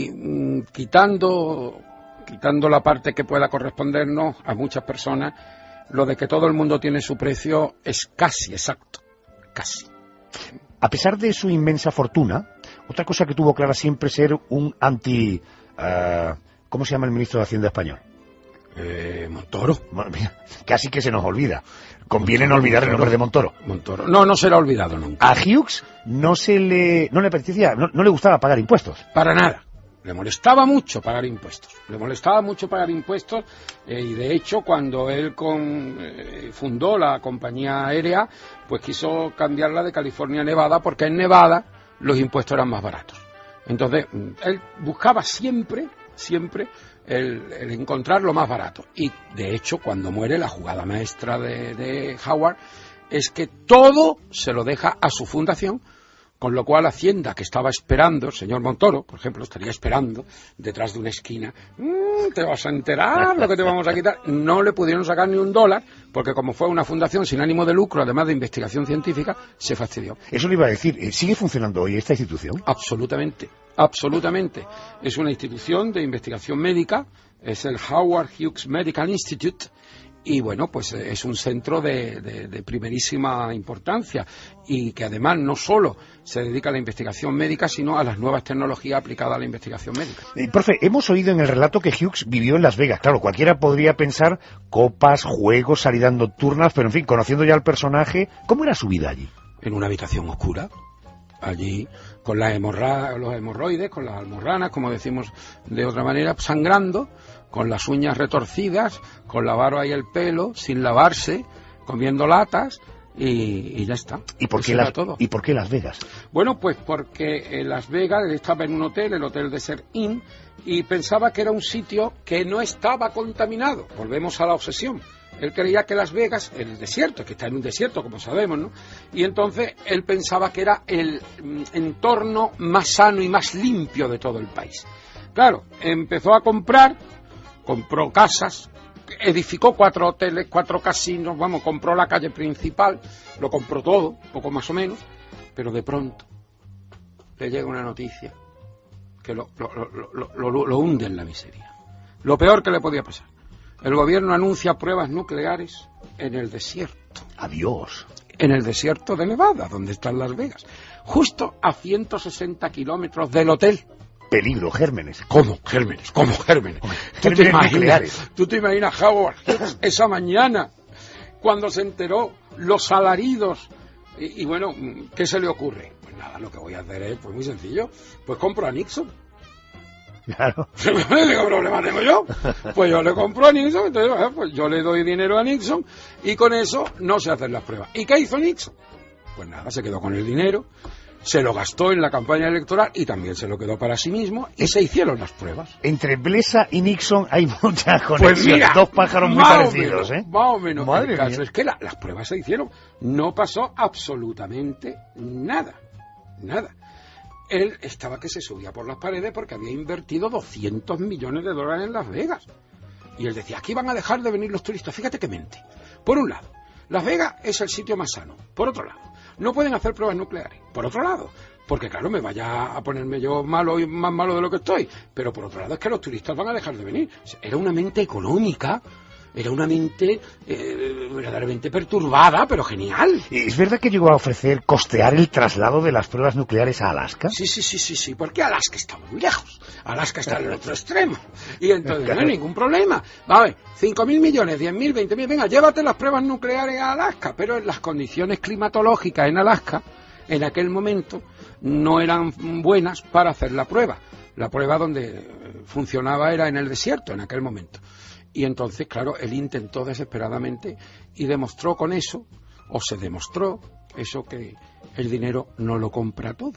Y quitando la parte que pueda correspondernos a muchas personas, lo de que todo el mundo tiene su precio es casi exacto, casi. A pesar de su inmensa fortuna, otra cosa que tuvo clara siempre ser un anti... ¿cómo se llama el ministro de Hacienda español? Montoro. Casi que se nos olvida. Conviene no olvidar el nombre de Montoro. Montoro. No será olvidado nunca. A Hughes no le apetecía, no le gustaba pagar impuestos. Para nada. Le molestaba mucho pagar impuestos. Y de hecho, cuando él fundó la compañía aérea, pues quiso cambiarla de California a Nevada, porque en Nevada los impuestos eran más baratos. Entonces, él buscaba siempre el encontrar lo más barato. Y de hecho, cuando muere, la jugada maestra de Howard es que todo se lo deja a su fundación. Con lo cual Hacienda, que estaba esperando, el señor Montoro, por ejemplo, estaría esperando detrás de una esquina, te vas a enterar lo que te vamos a quitar. No le pudieron sacar ni $1, porque como fue una fundación sin ánimo de lucro, además de investigación científica, se fastidió. Eso le iba a decir, ¿sigue funcionando hoy esta institución? Absolutamente. absolutamente. Es una institución de investigación médica, es el Howard Hughes Medical Institute, y bueno, pues es un centro de primerísima importancia y que además no solo se dedica a la investigación médica, sino a las nuevas tecnologías aplicadas a la investigación médica. Profe, hemos oído en el relato que Hughes vivió en Las Vegas. Claro, cualquiera podría pensar copas, juegos, salidas nocturnas, pero en fin, conociendo ya al personaje, ¿cómo era su vida allí? En una habitación oscura, allí con los hemorroides, con las almorranas, como decimos de otra manera, sangrando, con las uñas retorcidas, con la barba y el pelo, sin lavarse, comiendo latas y ya está. ¿Y por qué Las Vegas? Bueno, pues porque en Las Vegas estaba en un hotel, el Hotel Desert Inn, y pensaba que era un sitio que no estaba contaminado. Volvemos a la obsesión. Él creía que Las Vegas, el desierto, que está en un desierto, como sabemos, ¿no? Y entonces él pensaba que era el entorno más sano y más limpio de todo el país. Claro, empezó a compró casas, edificó 4 hoteles, 4 casinos, compró la calle principal, lo compró todo, poco más o menos, pero de pronto le llega una noticia que lo hunde en la miseria. Lo peor que le podía pasar. El gobierno anuncia pruebas nucleares en el desierto. ¡Adiós! En el desierto de Nevada, donde están Las Vegas. Justo a 160 kilómetros del hotel. Peligro, gérmenes. ¿Cómo gérmenes? ¿Tú te imaginas Howard Hughes esa mañana, cuando se enteró los alaridos? Y bueno, ¿qué se le ocurre? Pues nada, lo que voy a hacer es muy sencillo. Pues compro a Nixon. Claro. ¿Qué problema tengo yo? Pues yo le compro a Nixon, entonces pues yo le doy dinero a Nixon y con eso no se hacen las pruebas. ¿Y qué hizo Nixon? Pues nada, se quedó con el dinero, se lo gastó en la campaña electoral y también se lo quedó para sí mismo y se hicieron las pruebas. Entre Blesa y Nixon hay mucha conexión. Pues mira, 2 pájaros muy parecidos, Más o menos. Madre el caso mía. es que las pruebas se hicieron. No pasó absolutamente nada. Nada. Él estaba que se subía por las paredes porque había invertido $200 millones en Las Vegas. Y él decía, aquí van a dejar de venir los turistas. Fíjate que mente. Por un lado, Las Vegas es el sitio más sano. Por otro lado, no pueden hacer pruebas nucleares. Por otro lado, porque claro, me vaya a ponerme yo malo y más malo de lo que estoy. Pero por otro lado es que los turistas van a dejar de venir. Era una mente económica. Era una mente verdaderamente perturbada, pero genial. ¿Es verdad que llegó a ofrecer costear el traslado de las pruebas nucleares a Alaska? Sí, porque Alaska está muy lejos. Alaska está en el otro extremo. Y entonces no hay ningún problema. Va a ver, 5.000 millones, 10.000, 20.000, venga, llévate las pruebas nucleares a Alaska. Pero en las condiciones climatológicas en Alaska, en aquel momento, no eran buenas para hacer la prueba. La prueba donde funcionaba era en el desierto, en aquel momento. Y entonces, claro, él intentó desesperadamente y demostró con eso, o se demostró eso, que el dinero no lo compra todo.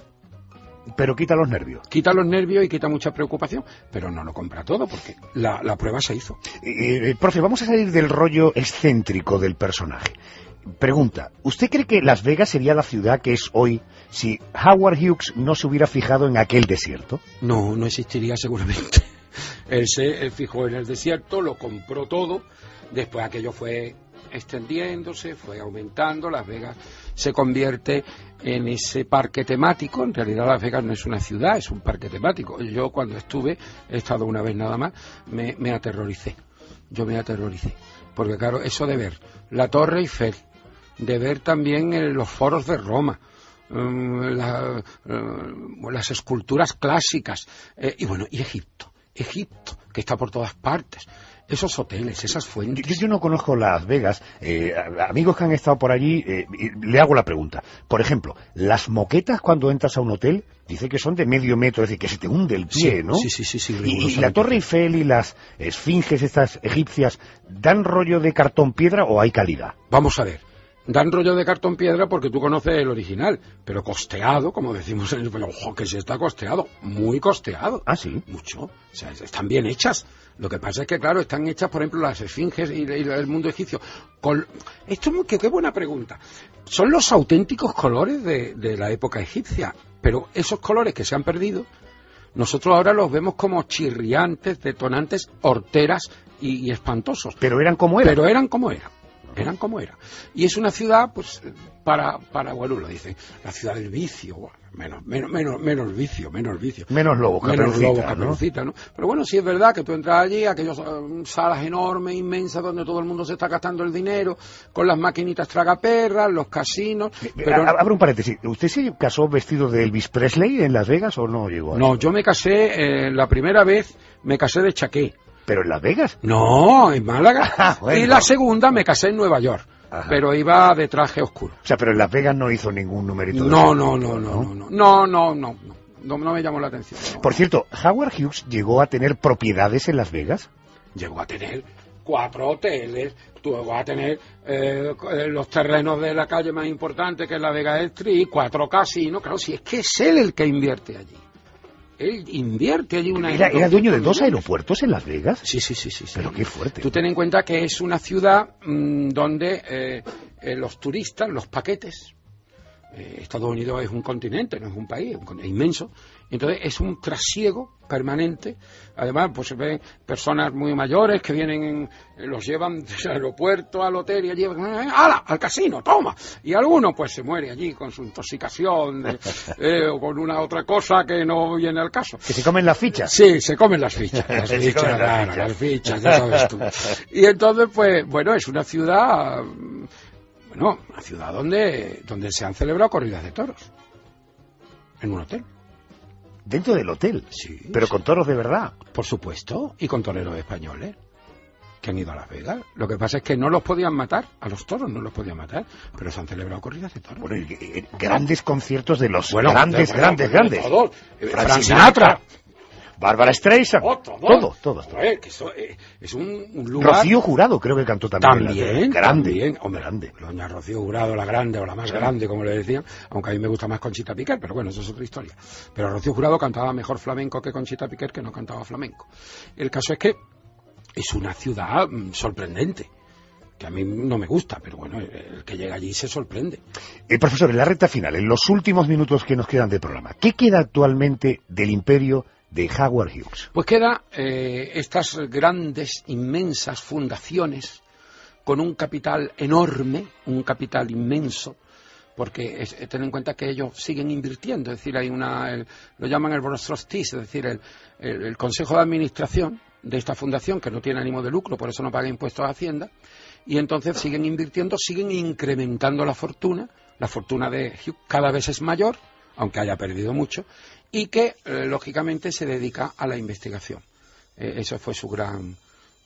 Pero quita los nervios. Quita los nervios y quita mucha preocupación, pero no lo compra todo porque la prueba se hizo. Profe, vamos a salir del rollo excéntrico del personaje. Pregunta, ¿usted cree que Las Vegas sería la ciudad que es hoy si Howard Hughes no se hubiera fijado en aquel desierto? No existiría seguramente. Él se fijó en el desierto, lo compró todo, después aquello fue extendiéndose, fue aumentando, Las Vegas se convierte en ese parque temático. En realidad Las Vegas no es una ciudad, es un parque temático. Yo cuando he estado una vez nada más, me aterroricé. Yo me aterroricé, porque claro, eso de ver la Torre Eiffel, de ver también los foros de Roma, las esculturas clásicas, y Egipto, que está por todas partes, esos hoteles, esas fuentes. Yo no conozco Las Vegas, amigos que han estado por allí, le hago la pregunta. Por ejemplo, las moquetas cuando entras a un hotel, dice que son de medio metro, es decir, que se te hunde el pie, sí, ¿no? Sí. ¿Y la Torre Eiffel y las esfinges estas egipcias dan rollo de cartón piedra o hay calidad? Vamos a ver. Dan rollo de cartón piedra porque tú conoces el original, pero costeado, como decimos en el... Pero ojo, que sí está costeado, muy costeado. ¿Ah, sí? Mucho. O sea, están bien hechas. Lo que pasa es que, claro, están hechas, por ejemplo, las esfinges y el mundo egipcio. Esto es qué buena pregunta. Son los auténticos colores de la época egipcia, pero esos colores que se han perdido, nosotros ahora los vemos como chirriantes, detonantes, horteras y espantosos. Pero eran como eran. eran como eran. Y es una ciudad, pues, bueno, lo dicen, la ciudad del vicio, bueno, menos vicio. Menos lobo, Caperucita, ¿no? Pero bueno, sí es verdad que tú entras allí, aquellas salas enormes, inmensas, donde todo el mundo se está gastando el dinero, con las maquinitas tragaperras, los casinos... Pero... Abro un paréntesis, ¿usted se casó vestido de Elvis Presley en Las Vegas o no llegó a No, yo me casé, la primera vez me casé de chaqué. ¿Pero en Las Vegas? No, en Málaga. Bueno. Y la segunda me casé en Nueva York. Ajá. Pero iba de traje oscuro. O sea, pero en Las Vegas no hizo ningún numerito de No me llamó la atención. No. Por cierto, ¿Howard Hughes llegó a tener propiedades en Las Vegas? Llegó a tener 4 hoteles, llegó a tener los terrenos de la calle más importante, que es la Vega Street, 4 casinos. Claro, si es que es él el que invierte allí. Él invierte allí una... ¿Era dueño de 2 aeropuertos en Las Vegas? Sí. Pero qué fuerte. Tú ten en cuenta que es una ciudad donde los turistas, los paquetes... Estados Unidos es un continente, no es un país, es inmenso. Entonces es un trasiego permanente. Además, pues se ven personas muy mayores que vienen, los llevan del aeropuerto al hotel y allí, ¡hala! Al casino, toma. Y alguno pues se muere allí con su intoxicación o con una otra cosa que no viene al caso. ¿Que se comen las fichas? Sí, se comen las fichas. Las fichas, ya sabes tú. Y entonces, pues, bueno, es una ciudad... No, una ciudad donde se han celebrado corridas de toros. En un hotel. ¿Dentro del hotel? Sí. ¿Pero con toros de verdad? Por supuesto. Y con toreros españoles que han ido a Las Vegas. Lo que pasa es que no los podían matar. A los toros no los podían matar. Pero se han celebrado corridas de toros. Bueno, grandes conciertos de los grandes. Frank Sinatra. Bárbara Streisand, todo. Que eso, es un lugar... Rocío Jurado creo que cantó también. Grande. Doña Rocío Jurado, la grande o la más grande, como le decían, aunque a mí me gusta más Conchita Piquer, pero bueno, eso es otra historia. Pero Rocío Jurado cantaba mejor flamenco que Conchita Piquer, que no cantaba flamenco. El caso es que es una ciudad sorprendente, que a mí no me gusta, pero bueno, el que llega allí se sorprende. Profesor, en la recta final, en los últimos minutos que nos quedan de programa, ¿qué queda actualmente del imperio de Howard Hughes? Pues queda estas grandes, inmensas fundaciones con un capital enorme, un capital inmenso, porque ten en cuenta que ellos siguen invirtiendo, es decir, hay lo llaman el Board of Trustees, es decir, el Consejo de Administración de esta fundación, que no tiene ánimo de lucro, por eso no paga impuestos a Hacienda, y entonces siguen invirtiendo, siguen incrementando la fortuna de Hughes cada vez es mayor, aunque haya perdido mucho, y que lógicamente se dedica a la investigación. Esa fue su gran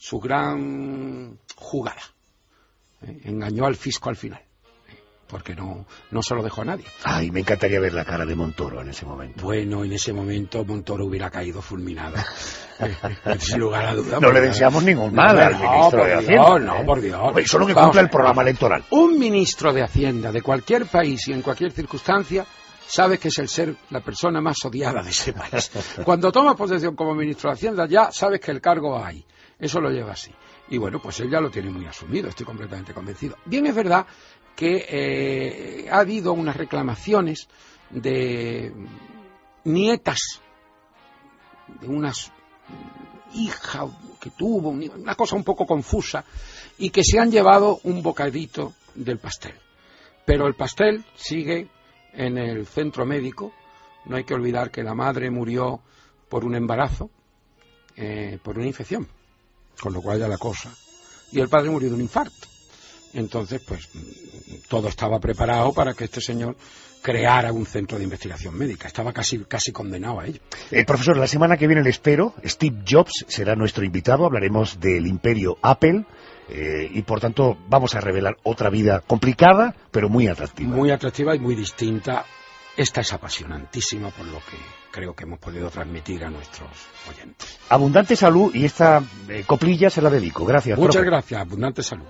jugada. Engañó al fisco al final, porque no se lo dejó a nadie. Ay, me encantaría ver la cara de Montoro en ese momento. Bueno, en ese momento Montoro hubiera caído fulminado. Sin lugar a duda. No le deseamos ningún mal al ministro de Hacienda. No, por Dios. Solo que cumpla el programa electoral. Un ministro de Hacienda de cualquier país y en cualquier circunstancia sabe que es la persona más odiada de ese país. Cuando toma posesión como ministro de Hacienda ya sabes que el cargo va ahí. Eso lo lleva así. Y bueno, pues él ya lo tiene muy asumido, estoy completamente convencido. Bien, es verdad que ha habido unas reclamaciones de nietas de unas hijas que tuvo, una cosa un poco confusa, y que se han llevado un bocadito del pastel. Pero el pastel sigue en el centro médico. No hay que olvidar que la madre murió por un embarazo, por una infección, con lo cual ya la cosa. Y el padre murió de un infarto. Entonces, pues, todo estaba preparado para que este señor creara un centro de investigación médica. Estaba casi condenado a ello. Profesor, la semana que viene le espero. Steve Jobs será nuestro invitado. Hablaremos del imperio Apple. Y por tanto vamos a revelar otra vida complicada, pero muy atractiva. Muy atractiva y muy distinta. Esta es apasionantísima, por lo que creo que hemos podido transmitir a nuestros oyentes. Abundante salud, y esta coplilla se la dedico. Gracias. Muchas gracias. Abundante salud.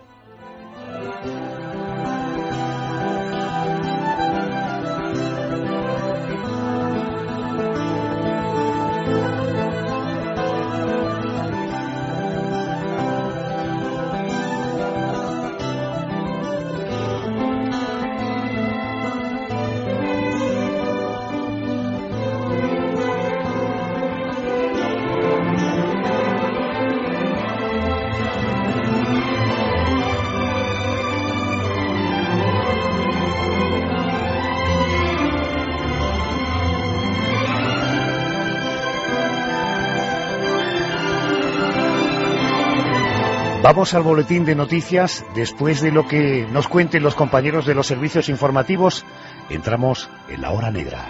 Vamos al boletín de noticias. Después de lo que nos cuenten los compañeros de los servicios informativos, entramos en la hora negra.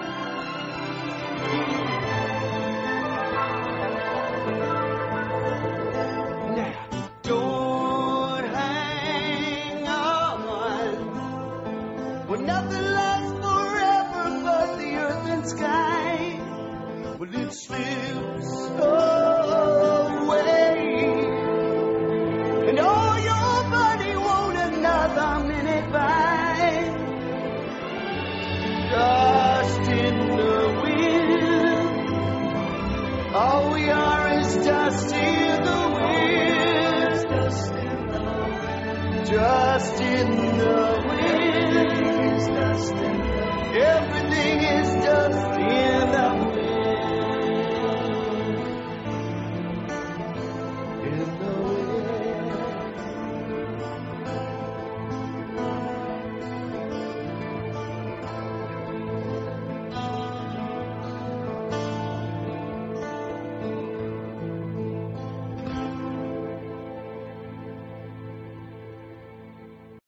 All we are is dust in the wind. Dust in the wind. Everything is dust in